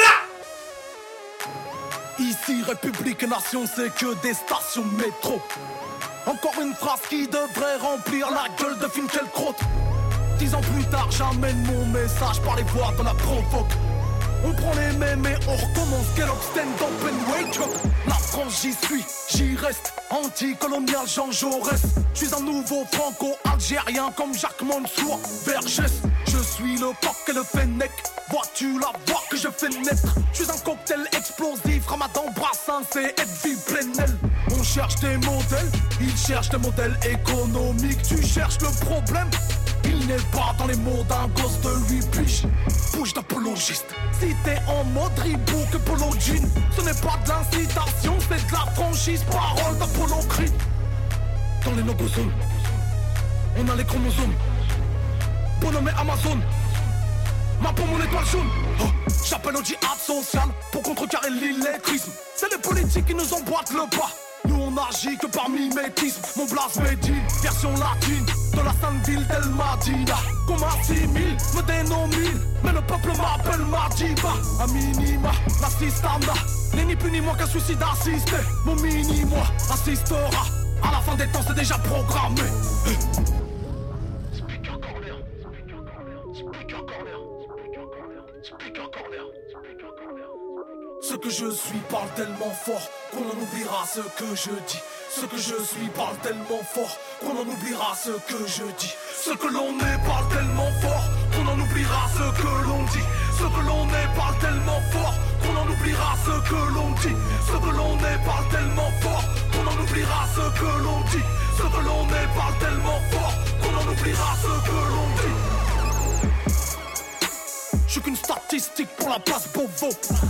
Ici, République et Nation, c'est que des stations métro. Encore une phrase qui devrait remplir la gueule de Finkielkraut. Dix ans plus tard, j'amène mon message par les voix de la provoque. On prend les mêmes et on recommence. Quel stand up and wake up. La France, j'y suis, j'y reste. Anticolonial, Jean Jaurès. Je suis un nouveau franco-algérien comme Jacques Mansour Vergès. Je suis le coq et le fennec. Vois-tu la voix que je fais naître? Je suis un cocktail explosif. Ramadan, Brassens et Edwy Plenel. On cherche des modèles, ils cherchent des modèles économiques. Tu cherches le problème? Il n'est pas dans les mots d'un gosse de huit piges. Bouge d'apologiste. Si t'es en mode rebook Polo Jean, ce n'est pas de l'incitation, c'est de la franchise. Parole d'Apollo Creed. Dans les nobosomes, on a les chromosomes. Bonhomme et Amazon. Ma pour mon étoile jaune. Oh, j'appelle au djihad social pour contrecarrer l'illettrisme. C'est les politiques qui nous emboîtent le pas. Nous on agit que par mimétisme. Mon blase Medine, version latine de la sainte ville d'El Madina. Qu'on m'assimile, me dénomine, mais le peuple m'appelle Madiba. A minima, la sistana n'est ni plus ni moins qu'un suicide assisté. Mon mini-moi assistera. À la fin des temps c'est déjà programmé. Ce que je suis parle tellement fort qu'on en oubliera ce que je dis. Ce que je suis parle tellement fort qu'on en oubliera ce que je dis. Ce que l'on est parle tellement fort qu'on en oubliera ce que l'on dit. Ce que l'on est parle tellement fort qu'on en oubliera ce que l'on dit. Ce que l'on est parle tellement fort qu'on en oubliera ce que l'on dit. Ce que l'on est parle tellement fort qu'on en oubliera ce que l'on dit. Je suis qu'une statistique pour la place Bobo.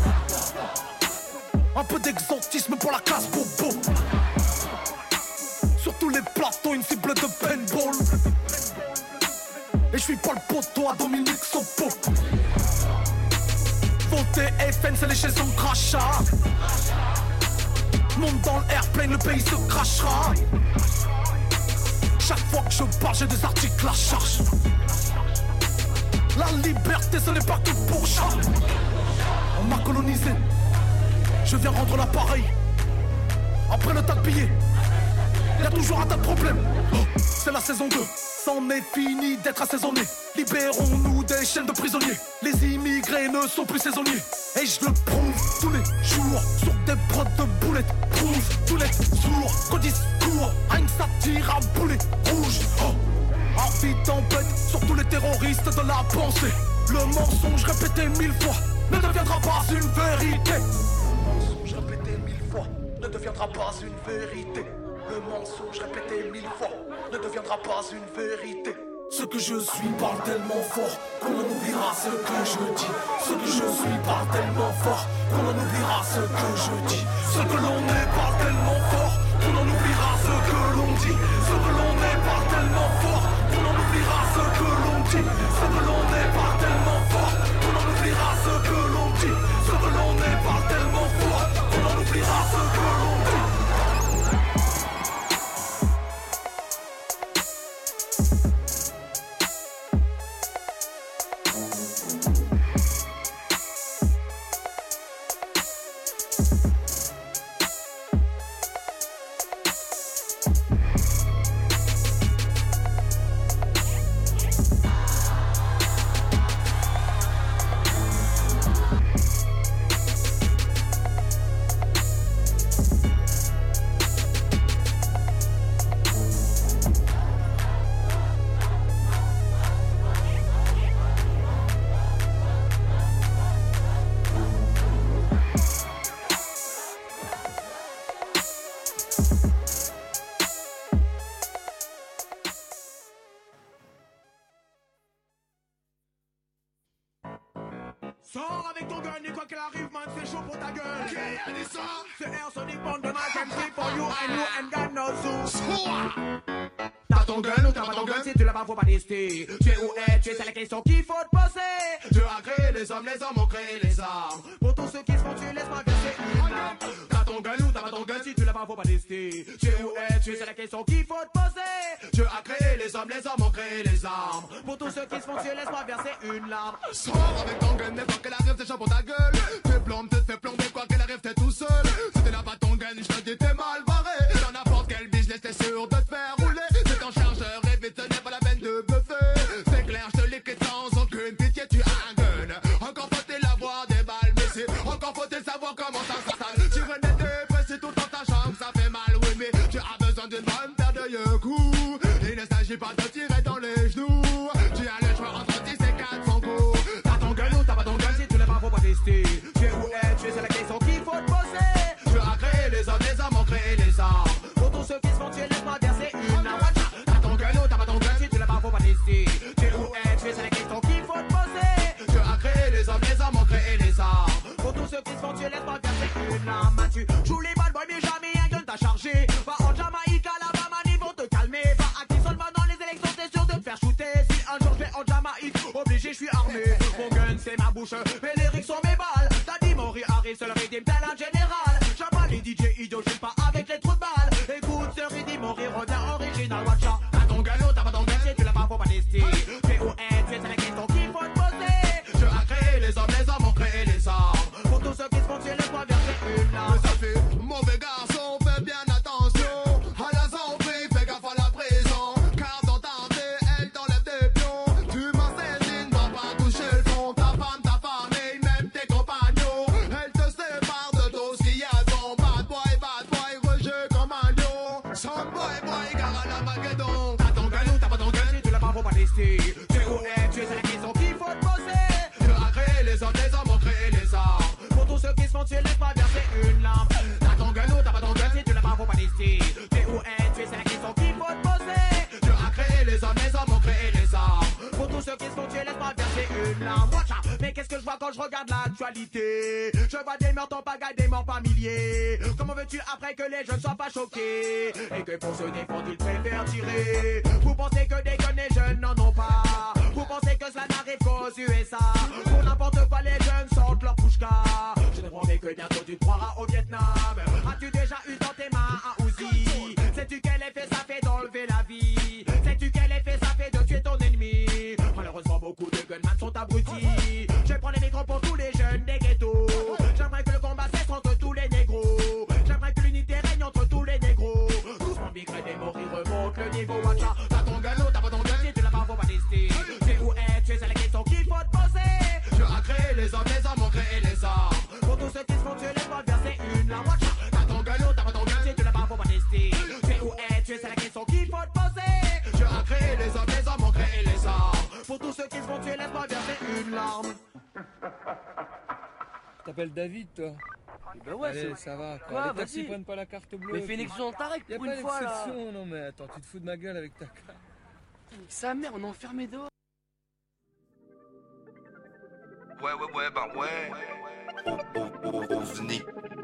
Un peu d'exotisme pour la classe Bobo. Sur tous les plateaux, une cible de paintball. Et je suis pas le poteau à Dominique Sopo. Voter F N, c'est lécher son crachat. Monte dans l'airplane, le pays se crachera. Chaque fois que je parle, j'ai des articles à charge. La liberté, ce n'est pas que pour chat. On m'a colonisé. Je viens rendre l'appareil. Après le tas de billets, y'a toujours un tas de problèmes. Oh, c'est la saison deux. C'en est fini d'être assaisonné. Libérons-nous des chaînes de prisonniers. Les immigrés ne sont plus saisonniers. Et je le prouve tous les jours sur des prods de boulettes rouges. Tous les sourds, qu'au discours, rien que ça tire à boulet rouge. Oh. Envie tempête sur tous les terroristes de la pensée. Le mensonge répété mille fois ne deviendra pas une vérité. Le mensonge répété mille fois ne deviendra pas une vérité. Le mensonge répété mille fois ne deviendra pas une vérité. Ce que je suis parle tellement fort qu'on en oubliera ce que je dis. Ce que je suis parle tellement fort qu'on en oubliera ce que je dis. Ce que l'on est parle tellement fort qu'on en oubliera ce que l'on dit. Ce que l'on est parle tellement fort qu'on en oubliera ce que l'on dit. Ce que l'on est parle tellement fort qu'on en oubliera ce que l'on dit. Ce que l'on est parle tellement fort qu'on en oubliera ce que l'on dit. Sors avec ton gun et quoi qu'il arrive, man, c'est chaud pour ta gueule. Qui a dit ça? C'est Air Sonic Bond de Mike M C for you and you and God knows who. T'as ton gun ou t'as pas ton gun, si tu l'as pas, faut pas tester. Tu es où es, tu es, c'est la question qu'il faut te poser. Dieu a créé les hommes, les hommes ont créé les armes. Pour tous ceux qui se font tuer, laisse-moi verser une arme. T'as ton gun ou t'as pas ton gun, si tu l'as pas, faut pas tester. Tu es où es, tu es, c'est la question qu'il faut te poser. Dieu a créé les hommes, les hommes ont créé les armes. Pour tous ceux qui se font tuer, laisse-moi verser une larme. Sors avec ton gun, mais quoi qu'elle arrive, c'est chaud pour ta gueule. T'es plombe, t'es fait plomber, quoi qu'elle arrive, t'es tout seul. Si t'es là pas ton gun, je te dis t'es mal barré. Dans n'importe quel business, t'es sûr de te faire rouler. C'est ton chargeur et vite, ce n'est pas la peine de buffer. C'est clair, je te liquide sans aucune pitié, tu as un gun. Encore faut-il avoir des balles, mais c'est encore faut-il savoir comment ça s'installe. Tu venais de presser tout en sachant que ça fait mal, oui, mais tu as besoin d'une bonne paire de yeux coups. Il ne s'agit pas de tirer dans les genoux. Tu as le choix entre dix et quatre cents coups. T'as ton gun ou t'as pas ton gun, si tu l'as pas, faut pas tester. Tu es où es, tu es, c'est la question qu'il faut te poser. Dieu a créé les hommes, les hommes ont créé les armes. Pour tous ceux qui se font tuer, laisse-moi verser une arme. T'as ton gun ou t'as pas ton gun, si tu l'as pas, faut pas tester. Tu es où es, tu es, c'est la question qu'il faut te poser. Dieu a créé les hommes, les hommes ont créé les armes. Pour tous ceux qui se font tuer, laisse-moi verser une arme. Tu joues les bad boys, mais jamais un gun t'a chargé. Va en Jamaïque, Alabama, ils vont te calmer. Va à qui seulement dans les élections, t'es sûr de te faire shooter. Si un jour je vais en Jamaïque, obligé, je suis armé. Mon gun, c'est ma bouche, mais les lyrics sont mes balles. T'as dit Mori Harris, le rythme tel un général. J'aime pas les D J idiots, j'aime pas avec les trous de balles. Écoute ce rythme, Mori revient original, watch out. T'as ton gun ou t'as pas ton gun, si tu l'as pas, faut pas tester. Tu es où es, tu es, c'est la question qu'il faut te poser. Dieu a créé les hommes, les hommes ont créé les armes. Pour tous ceux qui se font tuer, laisse-moi verser une larme. Mais ça fait mauvais garçon, fais bien attention. À la zombie, fais gaffe à la prison. Car dans ta vie, elle t'enlève des pions. Tu m'assassines, dois pas toucher le fond. Ta femme, ta famille, même tes compagnons. Elle te sépare de tout ce qu'il y a ton bad boy, bad boy, rejet comme un lion. Son boy, boy, car à la Maguedon. T'as ton gun ou t'as pas ton gun, si tu l'as pas, faut pas tester. Tu es où es, tu es, c'est la question qu'il faut te poser. Dieu a créé les hommes, les hommes ont créé les armes. Pour tous ceux qui se font tuer, laisse-moi verser une larme. T'as ton gun ou t'as pas ton gun, si tu l'as pas, faut pas tester. Tu es où es, tu es, c'est la question qu'il faut te poser. Dieu a créé les hommes, les hommes ont créé les armes. Pour tous ceux qui se font tuer, laisse-moi verser une larme. Watch out. Mais qu'est-ce que je vois quand je regarde l'actualité? Je vois des meurtres en pagaille, des morts par milliers. Comment veux-tu après que les jeunes soient pas choqués? Et que pour se défendre, ils préfèrent tirer. Vous pensez que des guns, les jeunes n'en ont pas? Vous pensez que cela n'arrive qu'aux U S A? Pour n'importe quoi, les jeunes sortent leur pushka. Je te promets que bientôt tu te croiras au Vietnam. As-tu déjà eu dans tes mains un Uzi? Sais-tu quel effet ça fait d'enlever la vie? Sais-tu quel effet ça fait de tuer ton ennemi? Malheureusement, beaucoup de gunman sont abrutis. Je prends les micros pour tous les jeunes des ghettos. J'aimerais que le combat cesse entre tous les négros. J'aimerais que l'unité règne entre tous les négros. Doucement migré des morts, ils remontent le niveau. Watch out. T'as ton gun ou t'as pas ton gun, si tu l'as pas, faut pas tester. Tu es où es, tu es, c'est la question qu'il faut te poser. Dieu a créé les hommes, les hommes ont créé les armes. Pour tous ceux qui se font tuer, laisse-moi verser une larme. larmes. T'appelles David, toi? Bah ouais, allez, c'est... ça va. Quoi, les taxis vas-y. prennent pas la carte bleue. Mais fais une exception dans ta règle Y'a pour pas une fois, là. d'exception, non mais attends, tu te fous de ma gueule avec ta carte. Sa mère, on est enfermé dehors. Ouais, ouais, ouais, bah ouais. OVNI.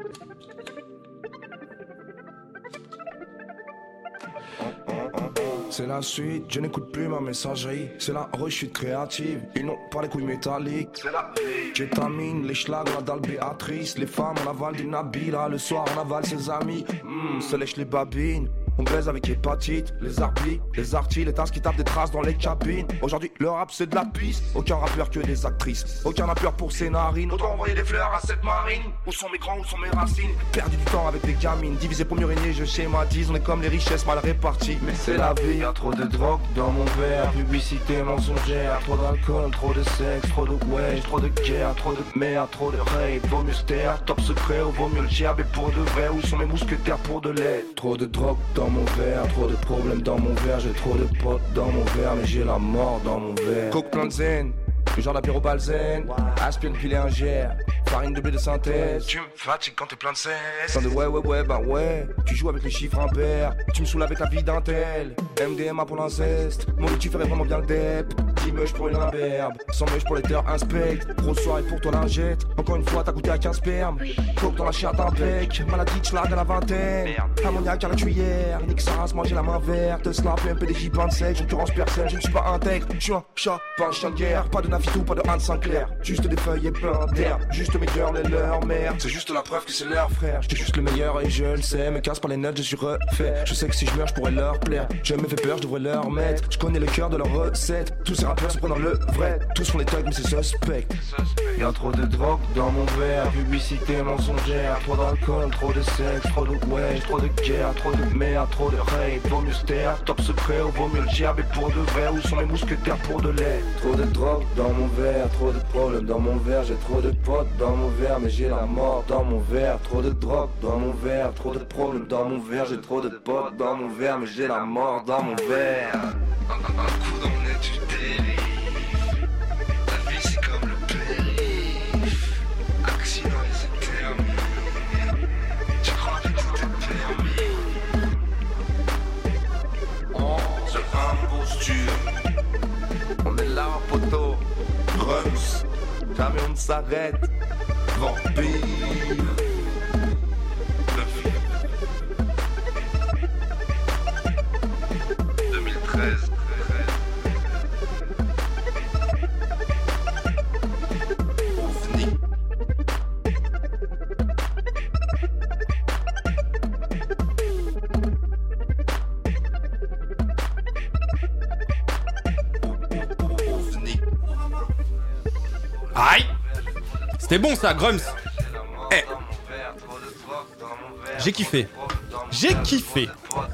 C'est la suite, je n'écoute plus ma messagerie. C'est la rechute créative, ils n'ont pas les couilles métalliques. C'est la vie. Kétamine, les schlags, la dalle Béatrice. Les femmes en aval des Nabila, le soir on avale ses amis. Mmh, se lèche les babines. On baise avec hépatite, les arpis, les artis, les tasses qui tapent des traces dans les cabines. Aujourd'hui, le rap c'est de la piste. Aucun rappeur que des actrices. Aucun rappeur pour ses narines. Autant envoyer des fleurs à cette marine. Où sont mes grands, où sont mes racines? Perdu du temps avec des gamines. Divisé pour mieux régner, je schématise. On est comme les richesses mal réparties. Mais c'est la vie, y'a trop de drogue dans mon verre. Publicité mensongère, trop d'alcool, trop de sexe, trop de wesh, trop de guerre, trop de merde, trop de rape. Vaut mieux se taire, top secret, ou vaut mieux le gerber pour de vrai. Où sont mes mousquetaires pour de lait? Trop de drogue dans mon verre, trop de problèmes dans mon verre. J'ai trop de potes dans mon verre, mais j'ai la mort dans mon verre. Coke plein de zen, le genre d'apéro balzen. Aspirine pilé ingère, farine de blé de synthèse. Tu me fatigues quand t'es plein de cesse. Plein de ouais ouais ouais bah ouais. Tu joues avec les chiffres impairs. Tu me saoules avec la vie d'un tel. M D M A pour l'inceste. Mon tu ferais vraiment bien le dep. dix meuches pour une imberbe, cent meuches pour les terres inspect. Grosse soirée pour toi lingette. Encore une fois t'as goûté à quinze spermes. Coke dans la chair d'un bec. Maladie de schlag à la vingtaine. Ammoniaque à la cuillère. Nique sa race, manger la main verte. Snap M P D J vingt-sept. Concurrence personne, je ne suis pas intègre. Je suis un chat, pas un chien de guerre. Pas de Nafitou, pas de Anne Sinclair. Juste des feuilles et plein d'air. Juste mes girls et leur mère. C'est juste la preuve que c'est leur frère. J'étais juste le meilleur et je le sais. Me casse par les notes, je suis refait. Je sais que si je meurs, je pourrais leur plaire. Je me fais peur, je devrais leur mettre. Je connais le cœur de leur recette. Tous ces rappeurs se prennent dans le vrai. Tous font les thugs, mais c'est suspect. Y'a trop de drogue dans mon verre. Publicité mensongère. Trop d'alcool, trop de sexe, trop de wesh, trop de guerre, trop de merde, trop de rape. Vaut mieux se taire, top secret, ou vaut mieux le gerber pour de vrai. Où sont mes mousquetaires pour de lait? Trop de drogue dans mon verre, trop de problèmes dans mon verre. J'ai trop de potes dans mon verre, mais j'ai la mort dans mon verre. Trop de drogue dans mon verre, trop de problèmes dans mon verre. J'ai trop de potes dans mon verre, mais j'ai la mort dans mon verre. Un coup dans le nez, tu dérives. La vie c'est comme le périph'. Accident et c'est terminé. Tu crois que tout est permis. On se imposture. On est là en poteau. Drums. Jamais on ne s'arrête. Vampire. deux mille treize. OVNI. OVNI. Aïe! C'était bon ça, Grums. Eh. J'ai kiffé. J'ai kiffé.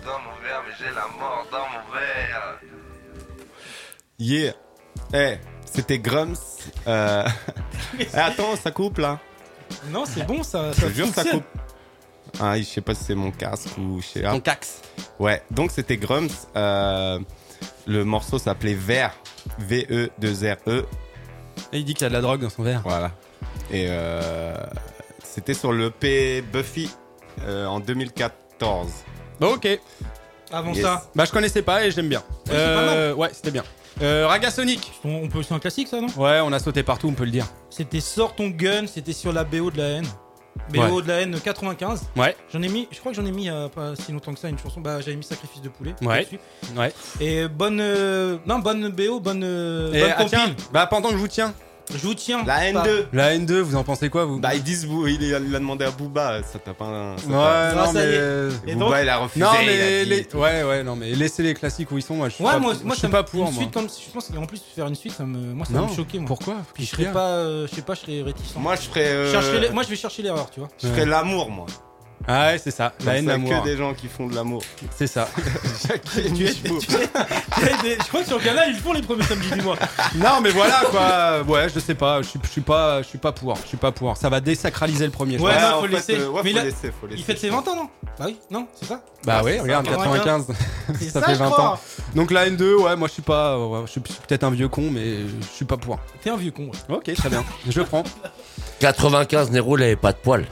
Yeah. Eh, c'était Grums. Euh... eh, attends, ça coupe là. Non, c'est bon, ça. ça Je te jure, ça fonctionne. coupe. Ah, je sais pas si c'est mon casque ou je sais pas. Ton cax. Ouais, donc c'était Grums. Euh, le morceau s'appelait Vert. V E deux R E. Et il dit qu'il y a de la drogue dans son verre. Voilà. Et euh, c'était sur le E P Buffy euh, en deux mille quatorze. Ok. Avant Yes. ça. Bah je connaissais pas et j'aime bien. Ouais, c'est pas Euh, ouais, c'était bien. Euh, Raga Sonic. On peut, c'est un classique ça, non? Ouais, on a sauté partout, on peut le dire. C'était Sors ton gun, c'était sur la B O de la haine. B O Ouais. de la haine quatre-vingt-quinze. Ouais. J'en ai mis, je crois que j'en ai mis il y a pas si longtemps que ça une chanson. Bah j'avais mis Sacrifice de poulet. Ouais. dessus. Ouais. Et bonne, euh, non bonne B O, bonne, euh, Et bonne ah, tiens, compile. bah pendant que je vous tiens. Je vous tiens. La N deux. La N deux, vous en pensez quoi vous? Bah ils disent, vous, il, a, il a demandé à Booba, ça t'a pas. Un, ça Ouais, t'a- non ça mais y est. euh, Et Booba donc il a refusé. non il mais a les, dit- les- ouais ouais non mais laissez les classiques où ils sont. Moi je suis Ouais, pas, moi, je moi suis ça pas me- pour une moi. suite comme je pense qu'en plus faire une suite ça me, moi ça Non. va me choquer. Moi. Pourquoi? Puis je Qu'est-ce qu'il y serais a pas, euh, je sais pas, je serais réticent. Moi je ferais. euh, Chercher les- moi je vais chercher l'erreur, tu vois. Je ferais l'amour moi. Ah ouais, c'est ça. La haine, Comme ça, l'amour. que des gens qui font de l'amour. C'est ça. Tu es- tu es- tu es des- Je crois que sur le canal, ils font les premiers samedis du mois. Non, mais voilà quoi. Ouais, je sais pas. Je suis, je suis pas, je suis pas pour. Je suis pas pour. Ça va désacraliser le premier. je Ouais, pense. non, en faut fait, laisser. euh, ouais, Mais faut il a- laisser, faut laisser, Il fête ses je vingt ans, non Bah oui, non, c'est ça Bah Ah, oui, c'est regarde, ça, quatre-vingt-quinze. C'est ça ça, fait je vingt crois. ans. Donc la N deux, ouais, moi je suis pas. ouais, je suis je suis peut-être un vieux con, mais je suis pas pour. T'es un vieux con, ouais. Ok, très bien. Je prends. quatre-vingt-quinze, Nero, il avait pas de poils.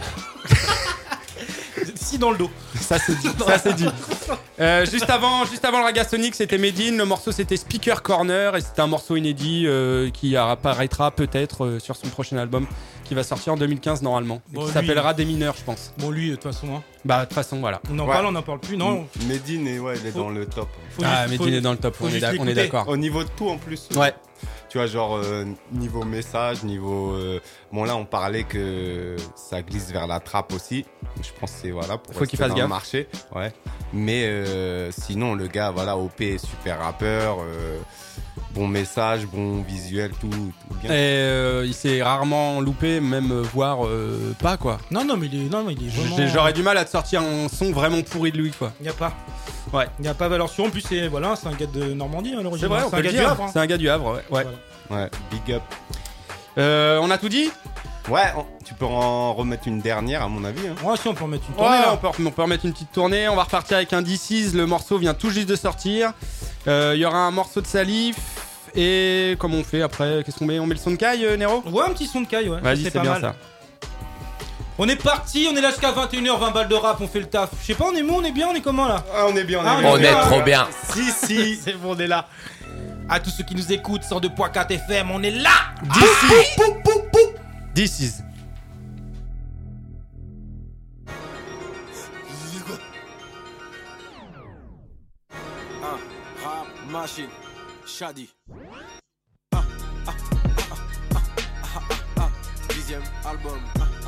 Si dans le dos. Ça c'est dit. Ça c'est dit. Euh, juste avant, juste avant le Ragasonic, c'était Medine. Le morceau c'était Speaker Corner et c'était un morceau inédit euh, qui apparaîtra peut-être euh, sur son prochain album qui va sortir en deux mille quinze normalement. Et Bon, qui lui- s'appellera Des mineurs, je pense. Bon, lui, de toute façon, hein. Bah de toute façon, voilà. On en Ouais. parle, on en parle plus, non Medine, est- ouais, il est Faut- dans le top. Faut Ah, juste- Medine faut- est dans le top. faut On est, juste d'ac- on est l'écouter. d'accord. Au niveau de tout en plus. Ouais. Tu vois, genre, euh, niveau message, niveau. euh, Bon, là, on parlait que ça glisse vers la trappe aussi. Je pense que c'est, voilà, pour Faut rester qu'il fasse dans gaffe. le marché. Ouais. Mais euh, sinon, le gars, voilà, O P est super rappeur. euh, bon message, bon visuel, tout, tout bien. Et euh, il s'est rarement loupé, même euh, voire euh, pas quoi. Non, non, mais il est, non, mais il est vraiment. J'ai- J'aurais du mal à te sortir un son vraiment pourri de lui quoi. Il n'y a pas. Ouais. Il n'y a pas valeur sûre. En plus, c'est voilà, c'est un gars de Normandie à l'origine. C'est vrai, on c'est peut un le gars du dire. Havre. hein. C'est un gars du Havre, ouais. Ouais, Ouais, big up. Euh, on a tout dit. Ouais, on- tu peux en remettre une dernière, à mon avis. Hein. Ouais, si on peut en mettre une Ouais, tournée. là. on peut, on peut remettre une petite tournée. On va repartir avec un D six. Le morceau vient tout juste de sortir. Euh, Il y aura un morceau de Salif. Et comment on fait après? Qu'est-ce qu'on met? On met le son de Kai, euh, Nero? Ouais, un petit son de caille, ouais. Vas-y, c'est pas bien mal. ça. On est parti, on est là jusqu'à vingt et une heures, vingt balles de rap, on fait le taf. Je sais pas, on est mou, on est bien, on est comment là? Ah, on est bien, on est Ah, bien. On est trop bien. Si, si, c'est bon, on est là. À tous ceux qui nous écoutent, cent deux point quatre F M, on est là! D six. D six. Ah, rap, machine, Shadi. Dixième album.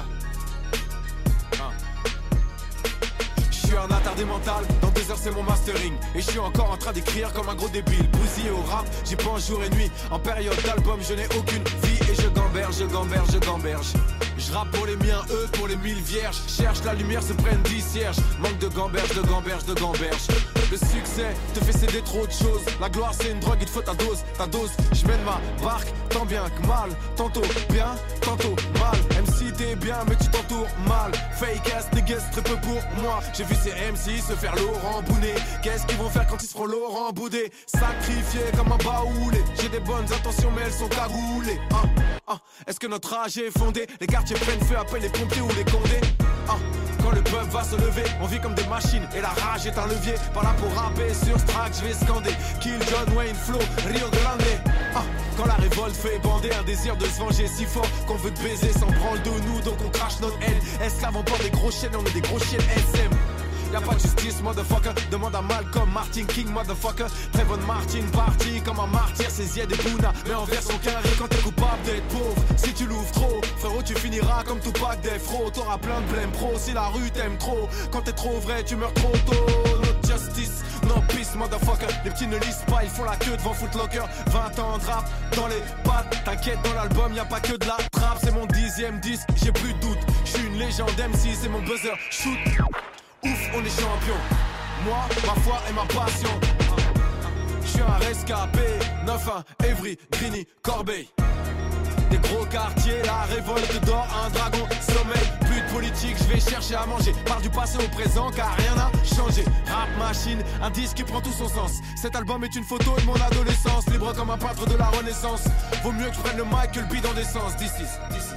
Je suis un attardé mental, dans deux heures c'est mon mastering. Et je suis encore en train d'écrire comme un gros débile. Bousillé au rap, j'y pense jour et nuit. En période d'album, je n'ai aucune vie. Et je gamberge, je gamberge, je gamberge. Je rappe pour les miens, eux pour les mille vierges. Cherche la lumière, se prennent dix cierges. Manque de gamberge, de gamberge, de gamberge. Le succès te fait céder trop de choses. La gloire c'est une drogue, il te faut ta dose, ta dose. Je mène ma barque, tant bien que mal. Tantôt bien, tantôt mal. M C t'es bien, mais tu t'entoures mal. Fake ass niggas, très peu pour moi. J'ai vu ces M C se faire Laurent Bounet. Qu'est-ce qu'ils vont faire quand ils seront Laurent Boudet? Sacrifiés comme un baoulé. J'ai des bonnes intentions, mais elles sont cagoulées. Hein, hein. Est-ce que notre âge est fondé? Les quartiers prennent feu, appellent les pompiers ou les condés. Hein. Quand le peuple va se lever, on vit comme des machines et la rage est un levier. Pas là pour rapper sur Strack, je vais scander Kill John Wayne, Flow, Rio Grande. Ah, quand la révolte fait bander, un désir de se venger si fort qu'on veut te baiser sans branle de nous, donc on crache notre haine. Esclaves, on porte des gros chiens et on est des gros chiens S M. Y'a pas de justice, motherfucker. Demande à Malcolm Martin King, motherfucker. Trayvon Martin, parti comme un martyr. C'est Zied et Bouna, mais en version carré quand t'es coupable d'être pauvre. Si tu l'ouvres trop, frérot, tu finiras comme Tupac Defro. T'auras plein de blême pro si la rue t'aime trop. Quand t'es trop vrai, tu meurs trop tôt. No justice, no peace, motherfucker. Les petits ne lisent pas, ils font la queue devant Footlocker. vingt ans de rap dans les pattes. T'inquiète, dans l'album, y'a pas que de la trappe. C'est mon dixième disque, j'ai plus de doute. J'suis une légende M C, c'est mon buzzer. Shoot. Ouf, on est champion. Moi, ma foi et ma passion. Je suis un rescapé. neuf un, Evry, Grigny, Corbeil. Des gros quartiers, la révolte d'or, un dragon, sommeil. Plus de politique, je vais chercher à manger. Par du passé au présent, car rien n'a changé. Rap machine, un disque qui prend tout son sens. Cet album est une photo de mon adolescence. Libre comme un peintre de la Renaissance. Vaut mieux que je prenne le mic que le bidon d'essence. D'ici, d'ici.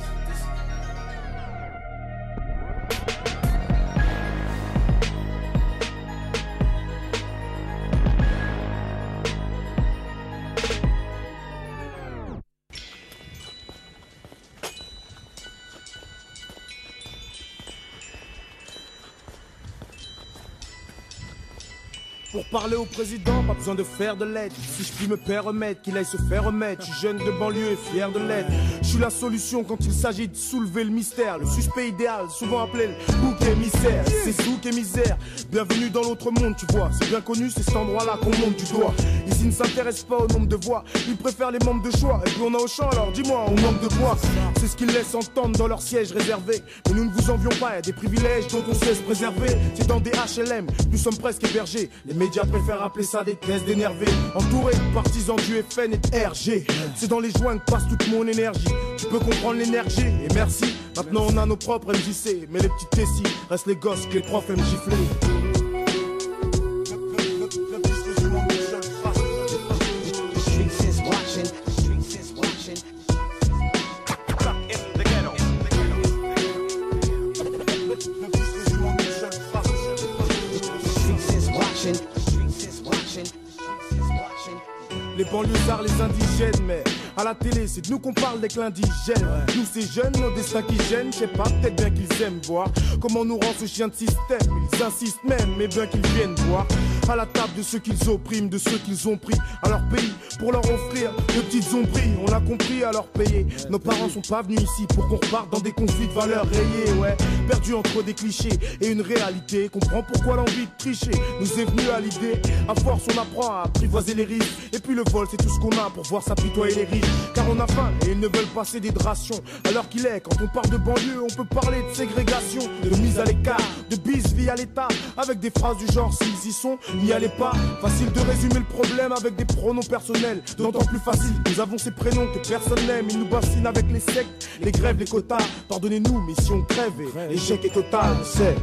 Pour parler au président, pas besoin de faire de lettres. Si je puis me permettre qu'il aille se faire remettre. Je suis jeune de banlieue et fier de l'être. Je suis la solution quand il s'agit de soulever le mystère. Le suspect idéal, souvent appelé le bouc souk et misère, c'est souk et misère. Bienvenue dans l'autre monde, tu vois. C'est bien connu, c'est cet endroit-là qu'on monte du doigt. Ici ne s'intéresse pas au nombre de voix, ils préfèrent les membres de choix. Et puis on a au champ, alors dis-moi, on manque de quoi? C'est ce qu'ils laissent entendre dans leur siège réservé. Mais nous ne vous envions pas, y a des privilèges dont on sait se préserver. C'est dans des H L M, nous sommes presque hébergés. Les médias préfèrent appeler ça des caisses d'énervés. Entourés de partisans du F N et de R G. C'est dans les joints que passe toute mon énergie. Tu peux comprendre l'énergie, et merci. Maintenant on a nos propres M J C. Mais les petites Tessie restent les gosses que les profs aiment gifler. Les banlieusards, les indigènes, mais à la télé, c'est de nous qu'on parle avec l'indigène. Nous, ces jeunes, nos destins qui gênent, je sais pas, peut-être bien qu'ils aiment voir comment nous rend ce chien de système. Ils insistent même, mais bien qu'ils viennent voir à la table de ceux qu'ils oppriment, de ceux qu'ils ont pris à leur pays pour leur offrir de petites zombries. On l'a compris, à leur payer. Nos parents sont pas venus ici pour qu'on reparte dans des conflits de valeurs rayés, ouais. Perdus entre des clichés et une réalité. Comprends pourquoi l'envie de tricher nous est venue à l'idée. À force, on apprend à apprivoiser les risques. Et puis le vol, c'est tout ce qu'on a pour voir s'apitoyer les riches. Car on a faim et ils ne veulent pas céder de rations. Alors qu'il est, quand on parle de banlieue, on peut parler de ségrégation, de mise à l'écart, de bis via l'État. Avec des phrases du genre, s'ils y sont, n'y allez pas. Facile de résumer le problème avec des pronoms personnels. D'autant plus facile, nous avons ces prénoms que personne n'aime. Ils nous bassinent avec les sectes, les grèves, les quotas. Pardonnez-nous, mais si on crève, l'échec est total, c'est...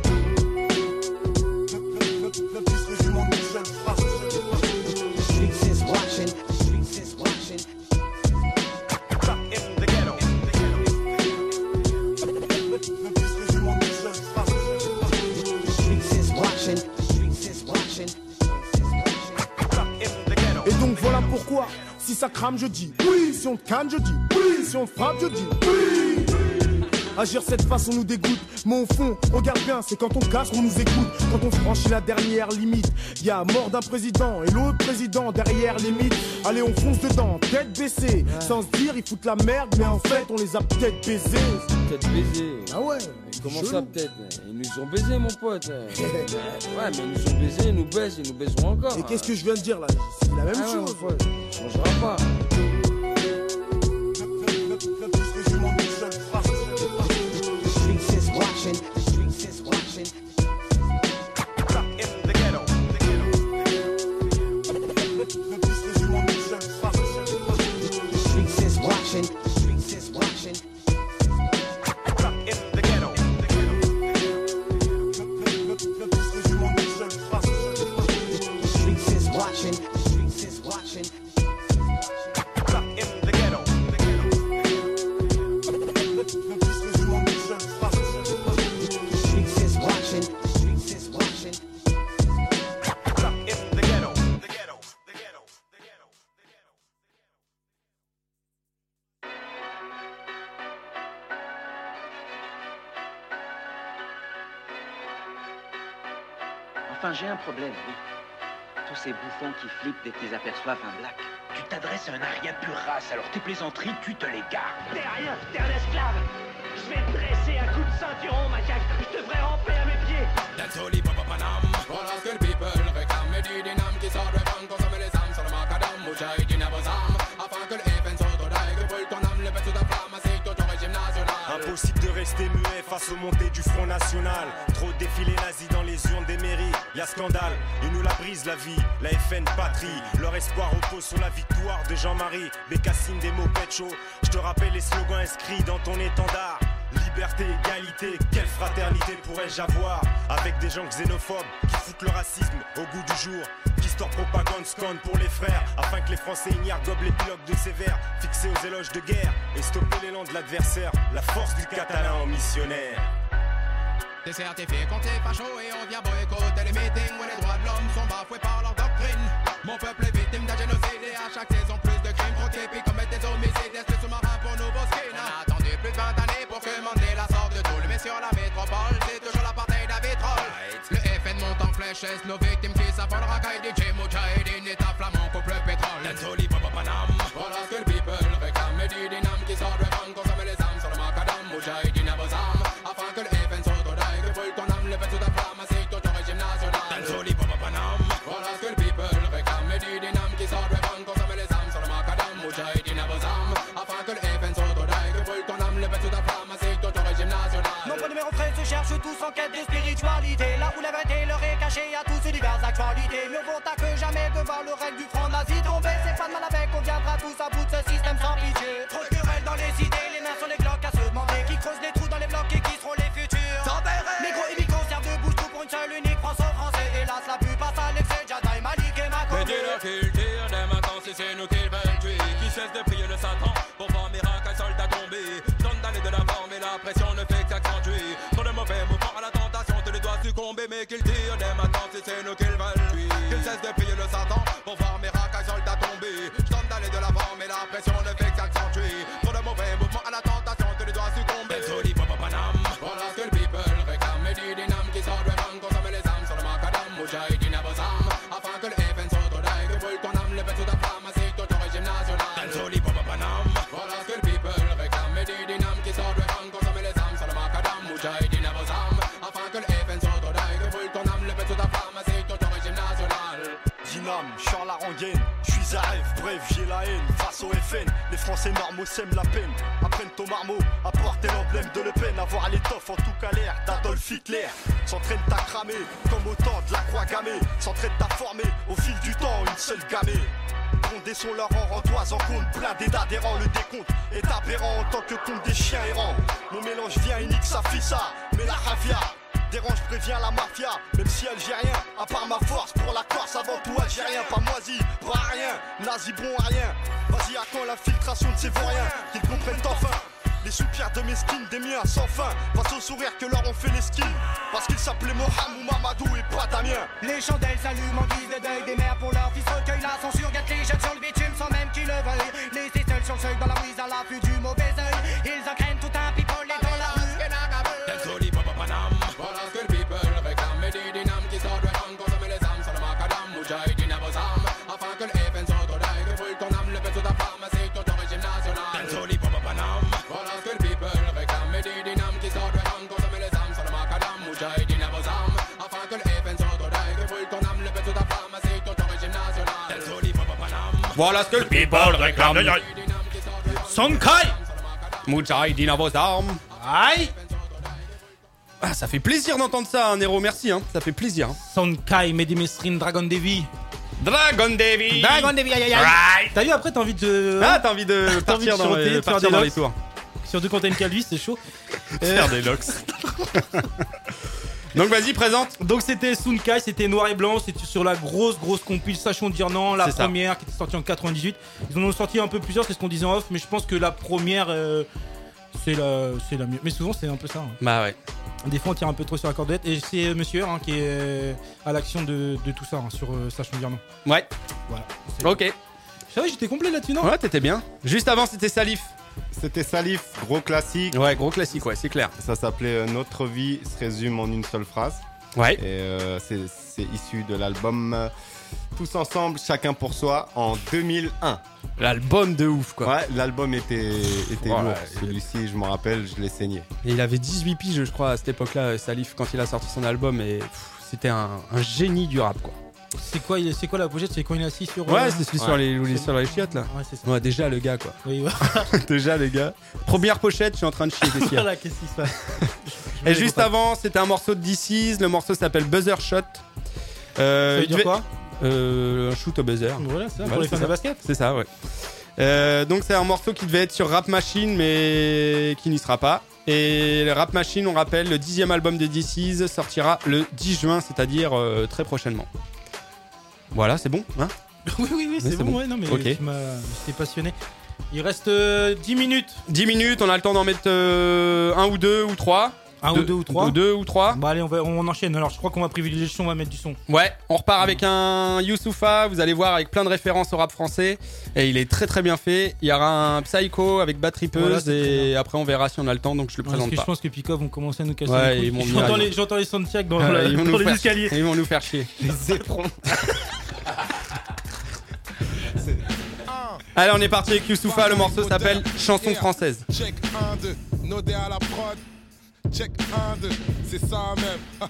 Pourquoi? Si ça crame, je dis oui. Si on te canne, je dis oui. Si on te frappe, je dis oui. Agir cette façon nous dégoûte. Mais au fond, regarde bien, c'est quand on casse qu'on nous écoute. Quand on franchit la dernière limite. Y'a mort d'un président et l'autre président derrière les mythes. Allez, on fonce dedans, tête baissée. Sans se dire, ils foutent la merde, mais en fait, on les a peut-être baisés. Peut-être baisés. Ah ouais? Comment ça, peut-être? Ils nous ont baisés, mon pote. Ouais, mais ils nous ont baisés, ils nous baissent, ils nous baiseront encore. Et qu'est-ce que je viens de dire là? C'est la même ah chose. Ouais, ça changera pas. Enfin, j'ai un problème, oui. Tous ces bouffons qui flippent dès qu'ils aperçoivent un black. Tu t'adresses à un aria pure race, alors tes plaisanteries, tu te les gardes. T'es rien, t'es un esclave. Je vais te dresser à coups de ceinturon, macaque. Je te ferai ramper à mes pieds. That's holy papa panam. Voilà ce que le people réclame. Et du dynam qui sort de femme, consomme les âmes sur le macadam. Moujaï d'une abosam. Afin que le F N s'autodaille. Que brûle ton âme, le fait sous ta flamme. Ainsi que ton régime national. Impossible de rester muet face aux montées du Front National. Trop de défilés nazis dans les urnes des mairies. Y'a scandale, ils nous la brisent la vie. La F N patrie, leur espoir repose sur la victoire de Jean-Marie Bécassine des mots pécho. Je te rappelle les slogans inscrits dans ton étendard. Liberté, égalité, quelle fraternité pourrais-je avoir avec des gens xénophobes qui foutent le racisme au goût du jour, qui store propagande scande pour les frères, afin que les Français ignorent gobent l'épilogue de sévère, fixés aux éloges de guerre et stopper l'élan de l'adversaire, la force du catalan en missionnaire. T'es certifié contre les fachos et on vient boycotter les meetings où les droits de l'homme sont bafoués par leur doctrine. Mon peuple est victime d'un génocide et à chaque saison plus de crimes trop typiques commettent des homicides. Est-ce que sous-marin pour nouveau skin? On a attendu plus de vingt années pour que Mandela sorte de tout. Mais sur la métropole, c'est toujours l'apartheid à vitrol. Le F N monte en flèche, est nos victimes qui s'affolent racaille D J Mujahideen, état flamand, coupe le pétrole. That's holy papa panam. Voilà ce que le people réclame. Et du dynam qui sort de femme, consomme les âmes sur le macadam. Mujahideen à vos armes, afin que le F N s'autodaille. Que brûle ton âme. Dancehall hip hop panam. Voilà ce que le people réclame. Et du dynam qui sort de van, consomme les âmes sur le macadam. Moudjahidine à vos âmes, afin que le F N s'autodaille. Que brûle ton âme, le pète sous ta flamme, c'est tout ton régime national. Nombre numéro treize se cherche tous en quête de spiritualité. Là où la vérité leur est cachée à tous ces diverses actualités. Mieux vaut tard que jamais de voir le règne du front nazi tomber. C'est pas de mal avec, on viendra tous à bout de ce système sans pitié. Trop de querelles dans les idées, les mains sur les blocs à se demander qui creuse les trous dans les blocs et qui seront les futurs. Micro et micro servent de bouche tout pour une seule unique franco-français. Hélas la plupart ça l'excès, Jedi, Malik et Macron. Mais dis-leur qu'ils tirent dès maintenant si c'est nous qu'ils veulent tuer. Qui cesse de prier le Satan pour voir miracle, un soldat tombé. Donne d'aller de la forme et la pression ne fait qu'accentuer. Trop de mauvais mouvements à la tentation, tu les dois succomber. Mais qu'ils tirent dès maintenant si c'est nous qu'ils veulent tuer. Qu'ils cessent de prier le Satan pour voir miracle, un soldat tombé. Donne d'aller de la forme et la pression ne fait qu'accentuer. Trop de mauvais mouvements à la tentation, tu les dois succomber. Dancehall hip hop panam. Voilà ce que le people réclame. Et du dynam qui sort de van, consomme les âmes sur le macadam. Moudjahidine à vos âmes, afin que le F N s'autodaille. Que brûle ton âme, le pète sous ta flamme, c'est tout ton régime national. Dancehall hip hop panam. Voilà ce que le people réclame. Et du dynam qui sort de van, consomme les âmes sur le macadam. Moudjahidine à vos âmes, afin que le F N s'autodaille. Que brûle ton âme, le pète sous ta flamme, c'est tout ton régime national. Dynam, je suis à la rengaine, je suis à rêve, bref j'ai la haine. Face au F N, les Français normaux sèment la peine. Apprennent au marmot à porter l'emblème de Le Pen. Avoir l'étoffe en tout cas l'air d'Adolf Hitler. S'entraîne à cramer, comme au temps de la croix gammée. S'entraîne à former, au fil du temps, une seule gammée. Gronder son leur en rentoise en compte, blindé d'adhérents, le décompte est aberrant en tant que compte des chiens errants. Mon mélange vient unique, ça fait ça, mais la ravia dérange, prévient la mafia, même si algérien, à part ma force pour la Corse, avant tout algérien, pas moisi, pas à rien, nazi bon à rien. Vas-y, à quand l'infiltration de ces vauriens, qu'ils comprennent enfin les soupirs de mes skins, des miens sans fin, face au sourire que leur ont fait les skins, parce qu'ils s'appelaient Mohamed ou Mamadou et pas Damien. Les chandelles s'allument en guise de deuil des mères pour leurs fils recueillent la censure, gâtent les jeunes sur le bitume sans même qu'ils le veuillent. Laissés seuls sur le seuil dans la mise à l'affût du mauvais œil, ils en craignent tout un people et dans la rue. Dancehall hip hop panam. Voilà ce que le people réclame. Et du dynam qui sort de van, consomme les âmes sur le macadam. Moudjahidine à vos âmes, afin que le F N s'autodaille. Que brûle ton âme, le pète sous ta flamme, c'est tout ton régime national. Dancehall hip hop panam. Voilà ce que le people réclame. Et du dynam qui sort de van, consomme les âmes sur le macadam. Moudjahidine à vos âmes, afin que le F N s'autodaille. Que brûle ton âme, le pète sous ta flamme, c'est tout ton régime national. Dancehall hip hop panam. Voilà ce que le people réclame. Sonkai Moudjahidine à vos armes. Aïe. Ah, ça fait plaisir d'entendre ça, hein, Nero, merci, hein. Ça fait plaisir. Hein. Sonkai, Medimestrin, Dragon Devi. Dragon Devi. Dragon Devi, aïe aïe aïe. Right. T'as vu, après t'as envie de. Ah, t'as envie de t'as partir, envie de dans, chanter, les, de partir faire dans des les tours. Surtout quand t'as une calvitie, c'est chaud. Faire des locks. Donc vas-y, présente. Donc c'était Sunkai, c'était noir et blanc, c'était sur la grosse grosse compile Sachons dire non, la C'est ça. première qui était sortie en quatre-vingt-dix-huit. Ils en ont sorti un peu plusieurs, c'est ce qu'on disait en off, mais je pense que la première euh, c'est la c'est la mieux. Mais souvent c'est un peu ça. Hein. Bah ouais. Des fois on tire un peu trop sur la cordette et c'est euh, Monsieur R hein, qui est euh, à l'action de, de tout ça hein, sur euh, Sachons dire non. Ouais. Voilà. Ok. Ça va, j'étais complet là-dessus non? Ouais, t'étais bien. Juste avant c'était Salif. C'était Salif, gros classique. Ouais, gros classique, ouais, c'est clair. Ça s'appelait euh, Notre vie se résume en une seule phrase. Ouais. Et euh, c'est, c'est issu de l'album euh, Tous ensemble, chacun pour soi en deux mille un. L'album de ouf, quoi. Ouais, l'album était, était Ouais, lourd. ouais. Celui-ci, je m'en rappelle, je l'ai saigné. Et il avait dix-huit piges, je crois, à cette époque-là, Salif, quand il a sorti son album. Et pff, c'était un, un génie du rap, quoi. C'est quoi, il- c'est quoi la pochette? C'est quand il est assis sur. Ouais, euh, c'est celui ouais. sur les, où il est sur les chiottes, là. Ouais, c'est ça. Ouais, déjà, le gars, quoi. Oui, ouais. Déjà, les gars. Première pochette, je suis en train de chier, qu'est-ce qu'il y a? Voilà, qu'est-ce qui se passe? Et juste avant, c'était un morceau de D C's. Le morceau s'appelle Buzzer Shot. Euh, Ça veut il dire devait- quoi? euh, Un shoot au buzzer. Voilà, c'est ça, Voilà, pour les c'est fans ça. de basket. C'est ça, ouais. Euh, donc c'est un morceau qui devait être sur Rap Machine, mais qui n'y sera pas. Et le Rap Machine, on rappelle, le dixième album des D C's sortira le dix juin, c'est-à-dire euh, très prochainement. Voilà, c'est bon, hein? Oui, oui, oui, c'est, c'est bon, bon. ouais, non, mais Ok. tu m'as- j'étais passionné. Il reste euh, dix minutes. dix minutes, on a le temps d'en mettre euh, un ou deux ou trois. Un ou deux ou trois. Deux ou trois. Bah allez, on, va, on enchaîne. Alors je crois qu'on va privilégier le son, on va mettre du son. Ouais, on repart avec un Youssoupha, vous allez voir, avec plein de références au rap français. Et il est très très bien fait. Il y aura un Psycho avec Bad Tripeuse, Voilà, c'est très et après on verra si on a le temps, donc je le Parce présente que pas. je pense que Pikov vont commencer à nous casser Ouais, les couilles. ils vont J'entends venir, les, ils vont- j'entends les soundchecks dans, Ah, la- ils vont dans nous les faire- escaliers. Ils vont nous faire chier. Les éperons. Allez, on est parti avec Youssoupha, le morceau s'appelle Chanson française. Check un, deux, Nodé à la prod. Check un, deux, c'est ça même.